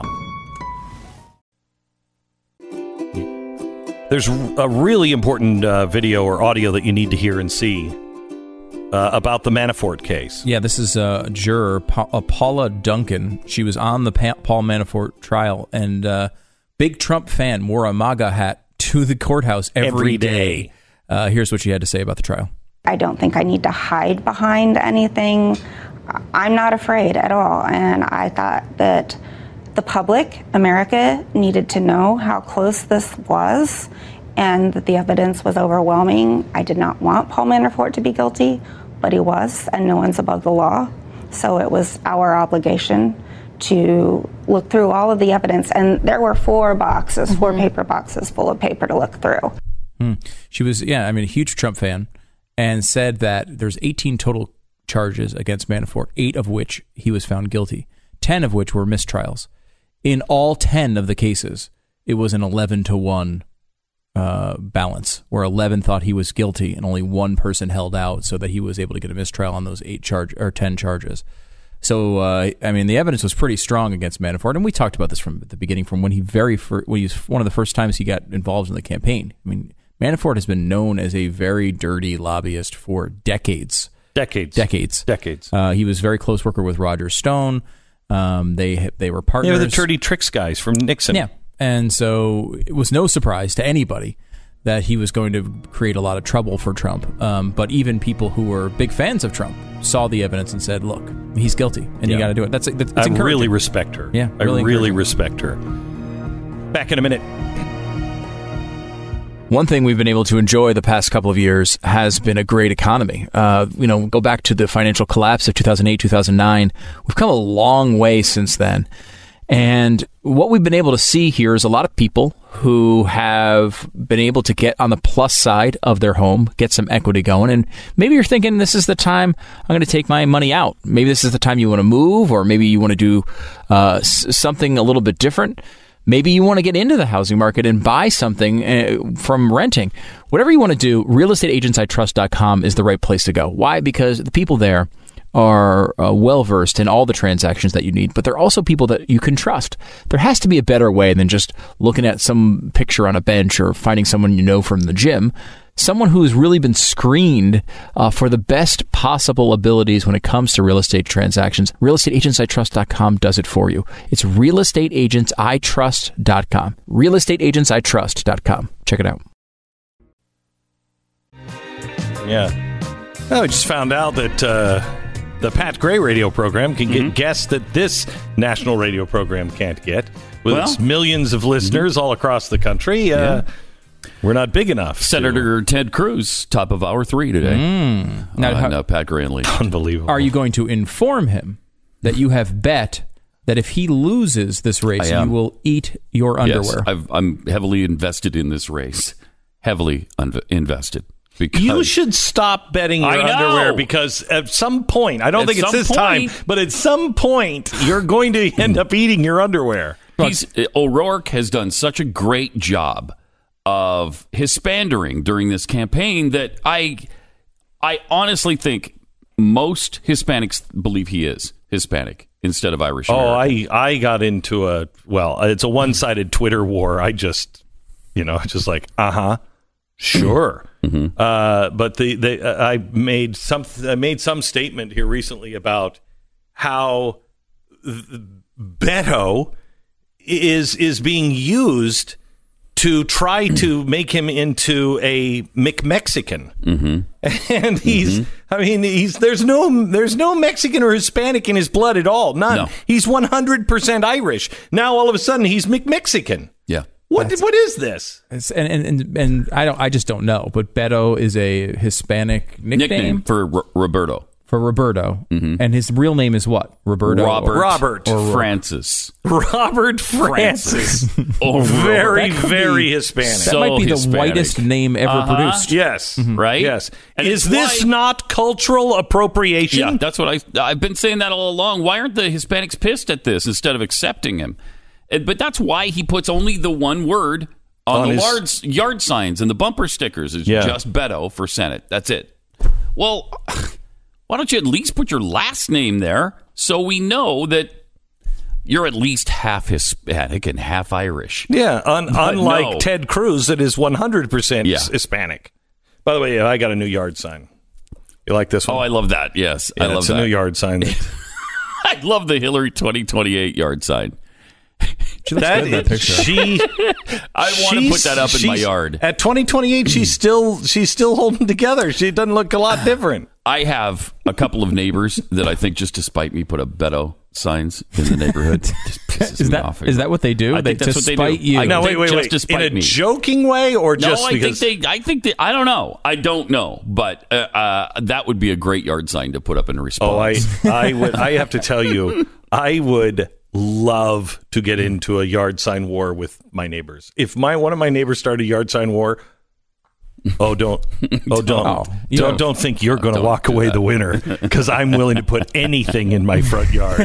There's a really important video or audio that you need to hear and see about the Manafort case. Yeah, this is a juror, Paula Duncan. She was on the Paul Manafort trial, and big Trump fan, wore a MAGA hat to the courthouse every day. Here's what she had to say about the trial. I don't think I need to hide behind anything. I'm not afraid at all. And I thought that the public, America, needed to know how close this was and that the evidence was overwhelming. I did not want Paul Manafort to be guilty, but he was, and no one's above the law. So it was our obligation to look through all of the evidence. And there were 4 paper boxes full of paper to look through. She was, a huge Trump fan, and said that there's 18 total charges against Manafort, 8 of which he was found guilty, 10 of which were mistrials. In all 10 of the cases, it was an 11-1 balance, where 11 thought he was guilty and only 1 person held out, so that he was able to get a mistrial on those 10 charges. So, the evidence was pretty strong against Manafort, and we talked about this from the beginning, from when he when he was one of the first times he got involved in the campaign. Manafort has been known as a very dirty lobbyist for decades. Decades. He was a very close worker with Roger Stone. They were partners. They were the dirty tricks guys from Nixon. Yeah, and so it was no surprise to anybody that he was going to create a lot of trouble for Trump. But even people who were big fans of Trump saw the evidence and said, "Look, he's guilty, and you got to do it." That's I really respect her. Yeah, I really respect her. Back in a minute. One thing we've been able to enjoy the past couple of years has been a great economy. Go back to the financial collapse of 2008, 2009. We've come a long way since then. And what we've been able to see here is a lot of people who have been able to get on the plus side of their home, get some equity going. And maybe you're thinking, this is the time I'm going to take my money out. Maybe this is the time you want to move, or maybe you want to do something a little bit different. Maybe you want to get into the housing market and buy something from renting. Whatever you want to do, realestateagentsitrust.com is the right place to go. Why? Because the people there are well-versed in all the transactions that you need, but they're also people that you can trust. There has to be a better way than just looking at some picture on a bench or finding someone you know from the gym. someone who has really been screened for the best possible abilities when it comes to real estate transactions. RealestateAgentsITrust.com does it for you. It's RealestateAgentsITrust.com. RealestateAgentsITrust.com. Check it out. Yeah. I just found out that the Pat Gray radio program can get guests that this national radio program can't get. With its millions of listeners all across the country, we're not big enough. Senator Ted Cruz, top of hour 3 today. Now, Pat Gray and Lee. Unbelievable. Are you going to inform him that you have bet that if he loses this race, you will eat your underwear? Yes, I'm heavily invested in this race. Heavily invested. Because you should stop betting your underwear because at some point, I don't think it's this time, but at some point, you're going to end up eating your underwear. O'Rourke has done such a great job of his pandering during this campaign that I honestly think most Hispanics believe he is Hispanic instead of Irish American. I got into it's a one-sided Twitter war. I just, like, sure. But I made some statement here recently about how Beto is being used to try to make him into a McMexican. And there's no Mexican or Hispanic in his blood at all. None. No. He's 100% Irish. Now all of a sudden he's McMexican. Yeah. What is this? And I just don't know. But Beto is a Hispanic nickname for Roberto. For Roberto, and his real name is what? Roberto. Robert Francis. Robert Francis. Very, very Hispanic. That might be the whitest name ever produced. Yes, right. Yes. And is this not cultural appropriation? Yeah, that's what I've been saying that all along. Why aren't the Hispanics pissed at this instead of accepting him? But that's why he puts only the one word on the yard signs and the bumper stickers. Is just Beto for Senate. That's it. Well, why don't you at least put your last name there so we know that you're at least half Hispanic and half Irish? Yeah, unlike Ted Cruz, that is 100% Hispanic. By the way, I got a new yard sign. You like this one? Oh, I love that. Yes, I love that. It's a new yard sign. I love the Hillary 2028 yard sign. She looks good in that picture. I want to put that up in my yard. At 2028, she's still holding together. She doesn't look a lot different. I have a couple of neighbors that I think just to spite me put up Beto signs in the neighborhood. Just pisses me off. Is that what they do? I think that's what they do. You. No, wait. Just to spite in a me. joking way or just no, because? I think they. I don't know. I don't know. But that would be a great yard sign to put up in response. I would. I have to tell you, I would love to get into a yard sign war with my neighbors. If one of my neighbors started a yard sign war, don't think you're going to walk away the winner, because I'm willing to put anything in my front yard.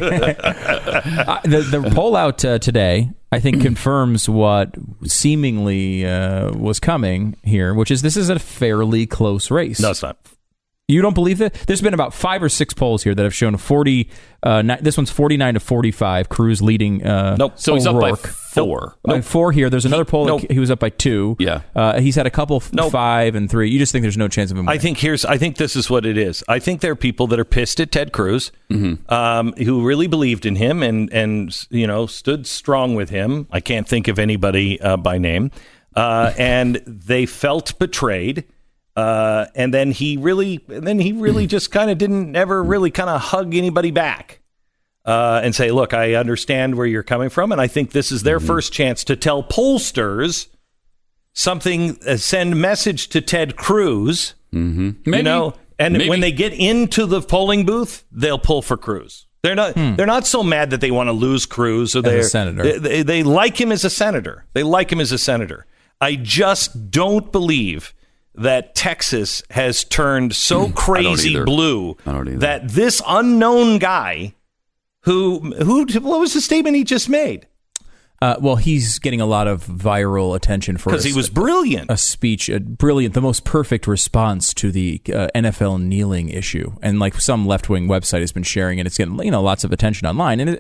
The poll out today, I think, confirms what seemingly was coming here, which is this is a fairly close race. No, it's not. You don't believe that? There's been about 5 or 6 polls here that have shown 40. This one's 49 to 45. Cruz leading. Nope. So he's O'Rourke. up by 4. Nope. 4 here. There's another poll. He was up by 2. Yeah. He's had a couple 5 and 3. You just think there's no chance of him winning? I think this is what it is. I think there are people that are pissed at Ted Cruz, who really believed in him and stood strong with him. I can't think of anybody by name, and they felt betrayed. And then he really just kind of didn't ever really kind of hug anybody back and say, look, I understand where you're coming from. And I think this is their first chance to tell pollsters something, send message to Ted Cruz, Maybe. And when they get into the polling booth, they'll pull for Cruz. They're not so mad that they want to lose Cruz or as a senator. They like him as a senator. I just don't believe that Texas has turned so crazy blue that this unknown guy who what was the statement he just made? Well, he's getting a lot of viral attention because he was brilliant. A speech, brilliant, the most perfect response to the NFL kneeling issue. And like some left-wing website has been sharing it. It's getting lots of attention online. And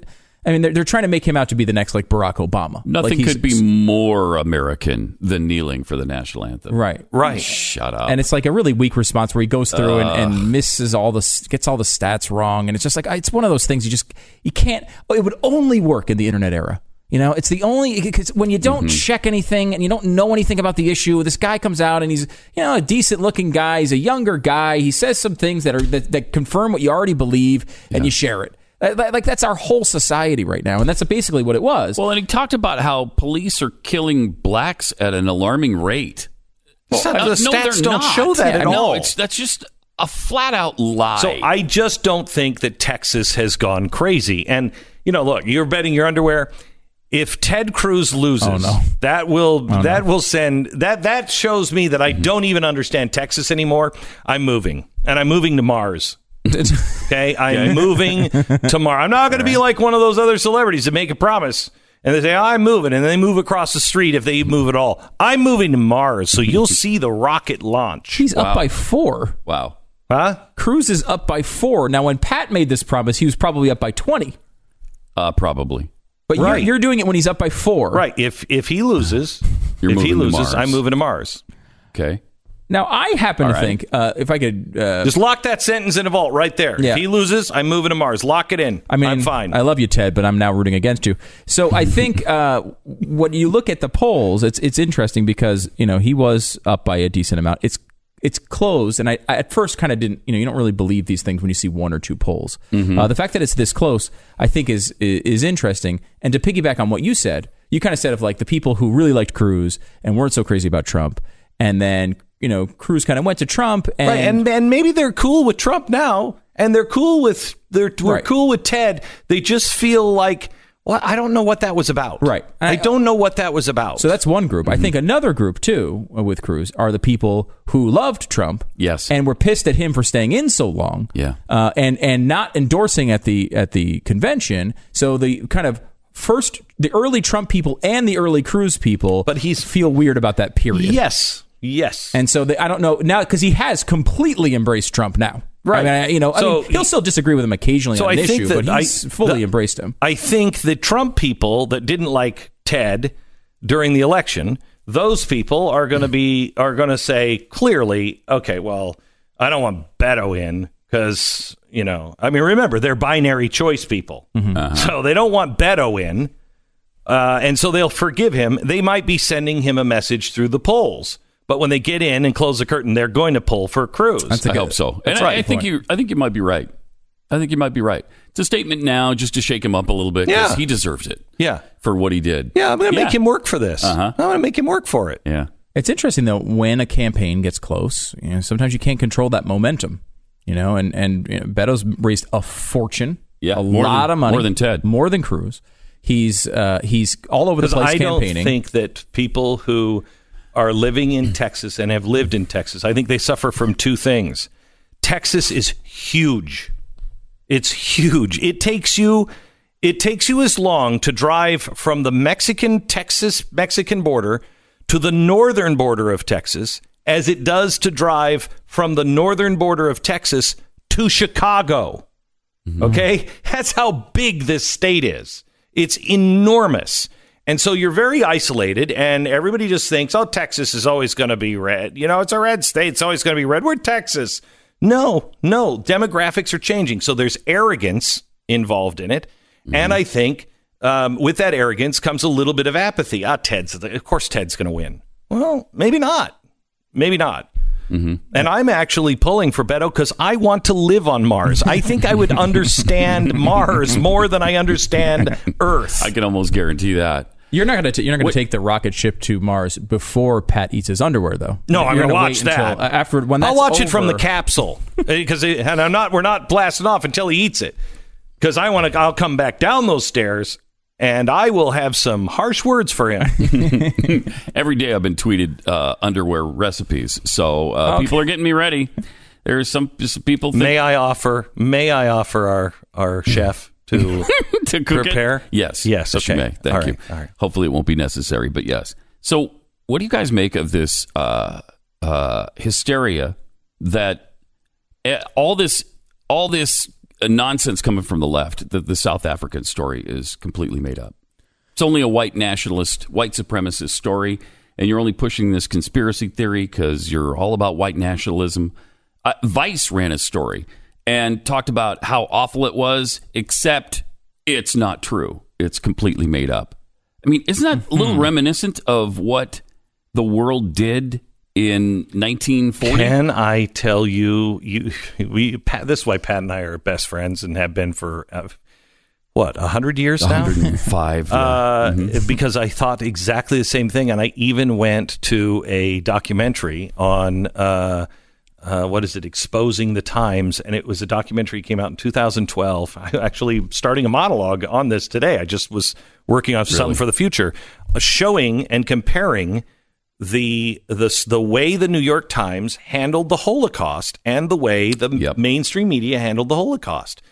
I mean, they're trying to make him out to be the next like Barack Obama. Nothing like could be more American than kneeling for the national anthem. Right. Shut up. And it's like a really weak response where he goes through and misses gets all the stats wrong, and it's just like it's one of those things you can't. It would only work in the internet era. You know, it's the only, because when you don't check anything and you don't know anything about the issue, this guy comes out and he's, a decent looking guy. He's a younger guy. He says some things that confirm what you already believe, and you share it. Like, that's our whole society right now, and that's basically what it was. Well, and he talked about how police are killing blacks at an alarming rate. The stats don't show that at all. That's just a flat-out lie. So I just don't think that Texas has gone crazy. And, look, you're betting your underwear. If Ted Cruz loses, that shows me that I don't even understand Texas anymore. I'm moving, and I'm moving to Mars. Okay, I'm moving to Mars. I'm not going to be like one of those other celebrities that make a promise and they say, I'm moving, and they move across the street if they move at all. I'm moving to Mars, so you'll see the rocket launch. He's up by 4. Wow. Huh? Cruz is up by 4. Now, when Pat made this promise, he was probably up by 20. Probably. But you're doing it when he's up by 4. Right. If he loses, I'm moving to Mars. Okay. Now, I happen to think, if I could... just lock that sentence in a vault right there. Yeah. If he loses, I'm moving to Mars. Lock it in. I mean, I'm fine. I love you, Ted, but I'm now rooting against you. So I think when you look at the polls, it's interesting because, he was up by a decent amount. It's close, and I at first kind of didn't, you don't really believe these things when you see 1 or 2 polls. The fact that it's this close, I think, is interesting. And to piggyback on what you said, you kind of said of like the people who really liked Cruz and weren't so crazy about Trump, and then Cruz kind of went to Trump, and and maybe they're cool with Trump now, and they're cool with cool with Ted. They just feel like, well, I don't know what that was about. Right. I don't know what that was about. So that's one group. I think another group, too, with Cruz are the people who loved Trump. Yes. And were pissed at him for staying in so long. Yeah. And not endorsing at the convention. So the kind of the early Trump people and the early Cruz people feel weird about that period. Yes. And so I don't know now, because he has completely embraced Trump now. Right. I mean, he'll still disagree with him occasionally on an issue, but he's fully embraced him. I think the Trump people that didn't like Ted during the election, those people are going to say clearly, okay, well, I don't want Beto in because, remember, they're binary choice people. So they don't want Beto in. And so they'll forgive him. They might be sending him a message through the polls. But when they get in and close the curtain, they're going to pull for Cruz. I hope so. And I think you might be right. I think you might be right. It's a statement now just to shake him up a little bit because he deserves it. Yeah. For what he did. Yeah, I'm going to make him work for this. I'm going to make him work for it. Yeah. It's interesting, though, when a campaign gets close, sometimes you can't control that momentum, and Beto's raised a fortune, a lot of money. More than Ted. More than Cruz. He's all over the place campaigning. I don't think that people who are living in Texas and have lived in Texas, I think they suffer from 2 things. Texas is huge. It's huge. It takes you as long to drive from the Mexican border to the northern border of Texas as it does to drive from the northern border of Texas to Chicago. Okay? That's how big this state is. It's enormous. And so you're very isolated, and everybody just thinks, oh, Texas is always going to be red. It's a red state. It's always going to be red. We're Texas. No. Demographics are changing. So there's arrogance involved in it. And I think with that arrogance comes a little bit of apathy. Of course Ted's going to win. Well, maybe not. And I'm actually pulling for Beto because I want to live on Mars. I think I would understand Mars more than I understand Earth. I can almost guarantee that. You're not going to take the rocket ship to Mars before Pat eats his underwear, though. No, I'm going to watch that. I'll watch it from the capsule because we're not blasting off until he eats it because I'll come back down those stairs. And I will have some harsh words for him. Every day I've been tweeted underwear recipes, so people are getting me ready. There's some people. May I offer our chef to to prepare? It? Yes, okay. You may. Thank you. All right. Hopefully, it won't be necessary, but yes. So, what do you guys make of this hysteria that all this nonsense coming from the left. The South African story is completely made up. It's only a white nationalist, white supremacist story, and you're only pushing this conspiracy theory because you're all about white nationalism. Vice ran a story and talked about how awful it was, except it's not true. It's completely made up. I mean, isn't that a little reminiscent of what the world did in 1940? Can I tell you, this is why Pat and I are best friends and have been for, 100 years now? 105. Because I thought exactly the same thing. And I even went to a documentary on, Exposing the Times. And it was a documentary that came out in 2012. I'm actually starting a monologue on this today. I just was working on something for the future, showing and comparing the way the New York Times handled the Holocaust and the way the mainstream media handled the Holocaust,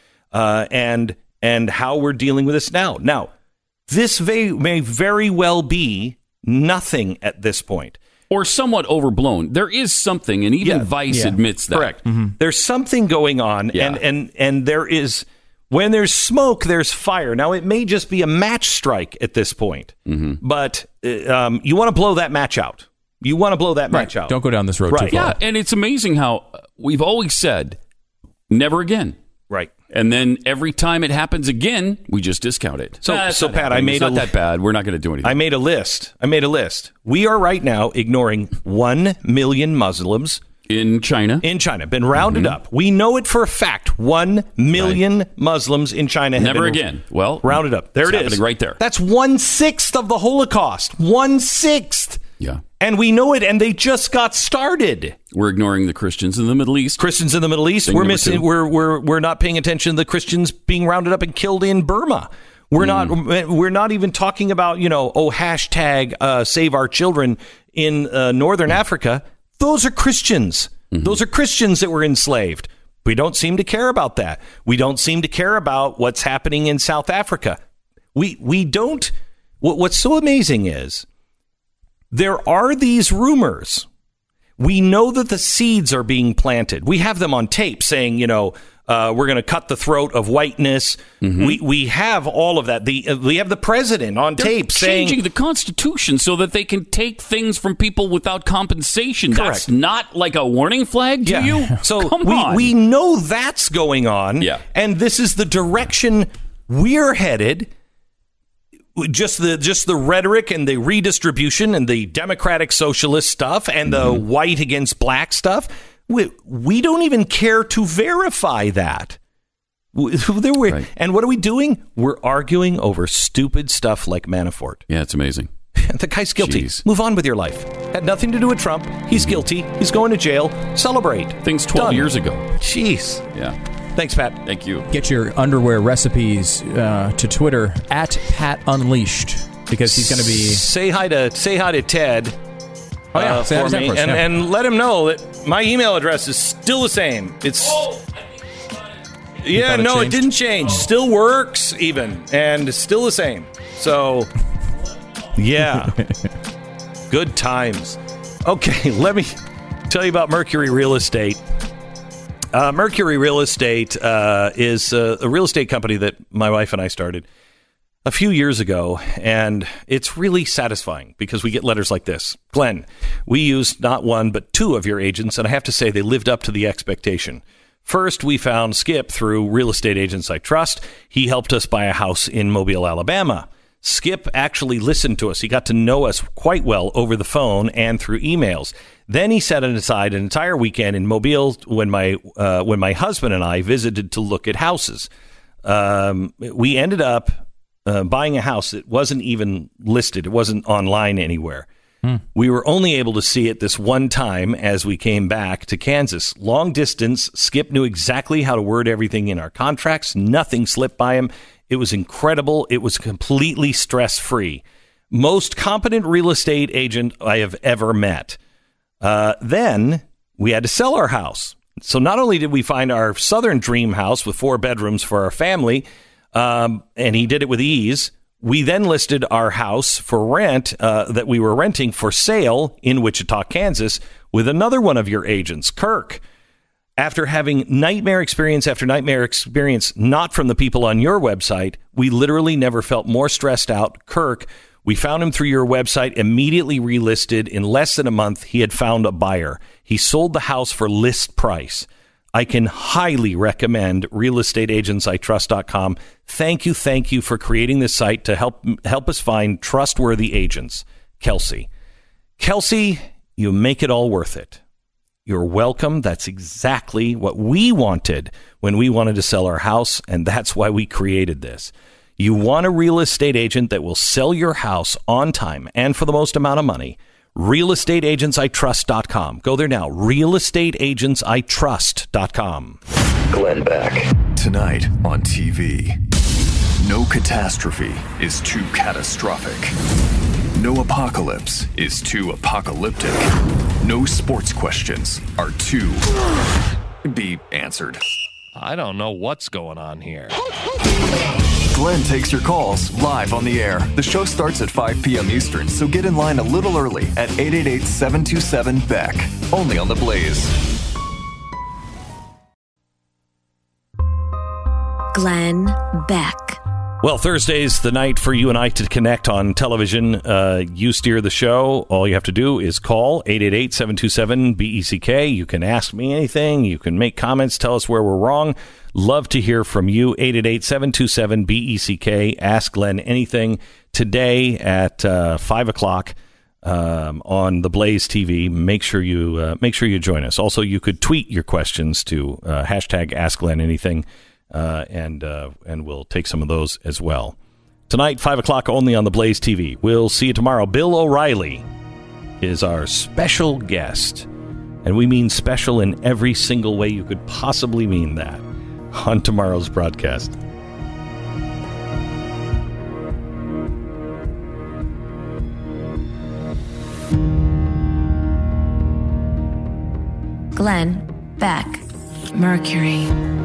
and how we're dealing with this now. Now, this may very well be nothing at this point, or somewhat overblown. There is something, and even Vice admits that. Correct. Mm-hmm. There's something going on, and there is. When there's smoke, there's fire. Now, it may just be a match strike at this point, but you want to blow that match out. You want to blow that match out. Don't go down this road too far. Yeah, and it's amazing how we've always said, never again. Right. And then every time it happens again, we just discount it. So Pat, I made it's not that bad. We're not going to do anything. I made a list. We are right now ignoring 1 million Muslims. In China. Been rounded up. We know it for a fact. 1 million Muslims in China have never been again. Well, rounded up. There it is. Happening right there. That's 1/6 of the Holocaust. 1/6. Yeah. And we know it, and they just got started. We're ignoring the Christians in the Middle East. We're missing. We're not paying attention to the Christians being rounded up and killed in Burma. We're not even talking about hashtag save our children in northern Africa. Those are Christians. Those are Christians that were enslaved. We don't seem to care about that. We don't seem to care about what's happening in South Africa. We don't. What's so amazing is there are these rumors. We know that the seeds are being planted. We have them on tape saying, we're going to cut the throat of whiteness. We have all of that. We have the president on tape saying changing the Constitution so that they can take things from people without compensation. Correct. That's not like a warning flag to you. So Come on. we know that's going on. Yeah. And this is the direction we're headed. Just the rhetoric and the redistribution and the democratic socialist stuff and the white against black stuff. We don't even care to verify that. Right. And what are we doing? We're arguing over stupid stuff like Manafort. Yeah, it's amazing. The guy's guilty. Jeez. Move on with your life. Had nothing to do with Trump. He's guilty. He's going to jail. Celebrate. Things 12 years ago. Jeez. Yeah. Thanks, Pat. Thank you. Get your underwear recipes to Twitter at Pat Unleashed, because he's going to be say hi to Ted. For me, and let him know that my email address is still the same. It's it didn't change. Still works even, and still the same. So yeah, good times. Okay, let me tell you about Mercury Real Estate. Mercury Real Estate is a real estate company that my wife and I started a few years ago, and it's really satisfying because we get letters like this. Glenn, we used not one but two of your agents, and I have to say they lived up to the expectation. First, we found Skip through Real Estate Agents I Trust. He helped us buy a house in Mobile, Alabama. Skip actually listened to us. He got to know us quite well over the phone and through emails. Then he set aside an entire weekend in Mobile when my husband and I visited to look at houses. We ended up buying a house that wasn't even listed. It wasn't online anywhere. We were only able to see it this one time as we came back to Kansas. Long distance. Skip knew exactly how to word everything in our contracts. Nothing slipped by him. It was incredible. It was completely stress-free. Most competent real estate agent I have ever met. Then we had to sell our house. So not only did we find our southern dream house with 4 bedrooms for our family, and he did it with ease, we then listed our house for rent that we were renting for sale in Wichita, Kansas, with another one of your agents, Kirk. After having nightmare experience after nightmare experience, not from the people on your website, we literally never felt more stressed out. Kirk, we found him through your website, immediately relisted. In less than a month, he had found a buyer. He sold the house for list price. I can highly recommend realestateagentsitrust.com. Thank you for creating this site to help us find trustworthy agents. Kelsey, you make it all worth it. You're welcome. That's exactly what we wanted when we wanted to sell our house, and that's why we created this. You want a real estate agent that will sell your house on time and for the most amount of money. realestateagentsitrust.com. Go there now. realestateagentsitrust.com. Glenn Beck. Tonight on TV. No catastrophe is too catastrophic. No apocalypse is too apocalyptic. No sports questions are too be answered. I don't know what's going on here. Glenn takes your calls live on the air. The show starts at 5 p.m. Eastern, so get in line a little early at 888-727-BECK. Only on The Blaze. Glenn Beck. Well, Thursday's the night for you and I to connect on television. You steer the show. All you have to do is call 888-727-BECK. You can ask me anything. You can make comments. Tell us where we're wrong. Love to hear from you. 888-727-BECK. Ask Glenn anything today at 5 o'clock on the Blaze TV. Make sure you join us. Also, you could tweet your questions to hashtag Ask Glenn Anything. And we'll take some of those as well. Tonight, 5 o'clock only on the Blaze TV. We'll see you tomorrow. Bill O'Reilly is our special guest. And we mean special in every single way you could possibly mean that on tomorrow's broadcast. Glenn Beck, Mercury.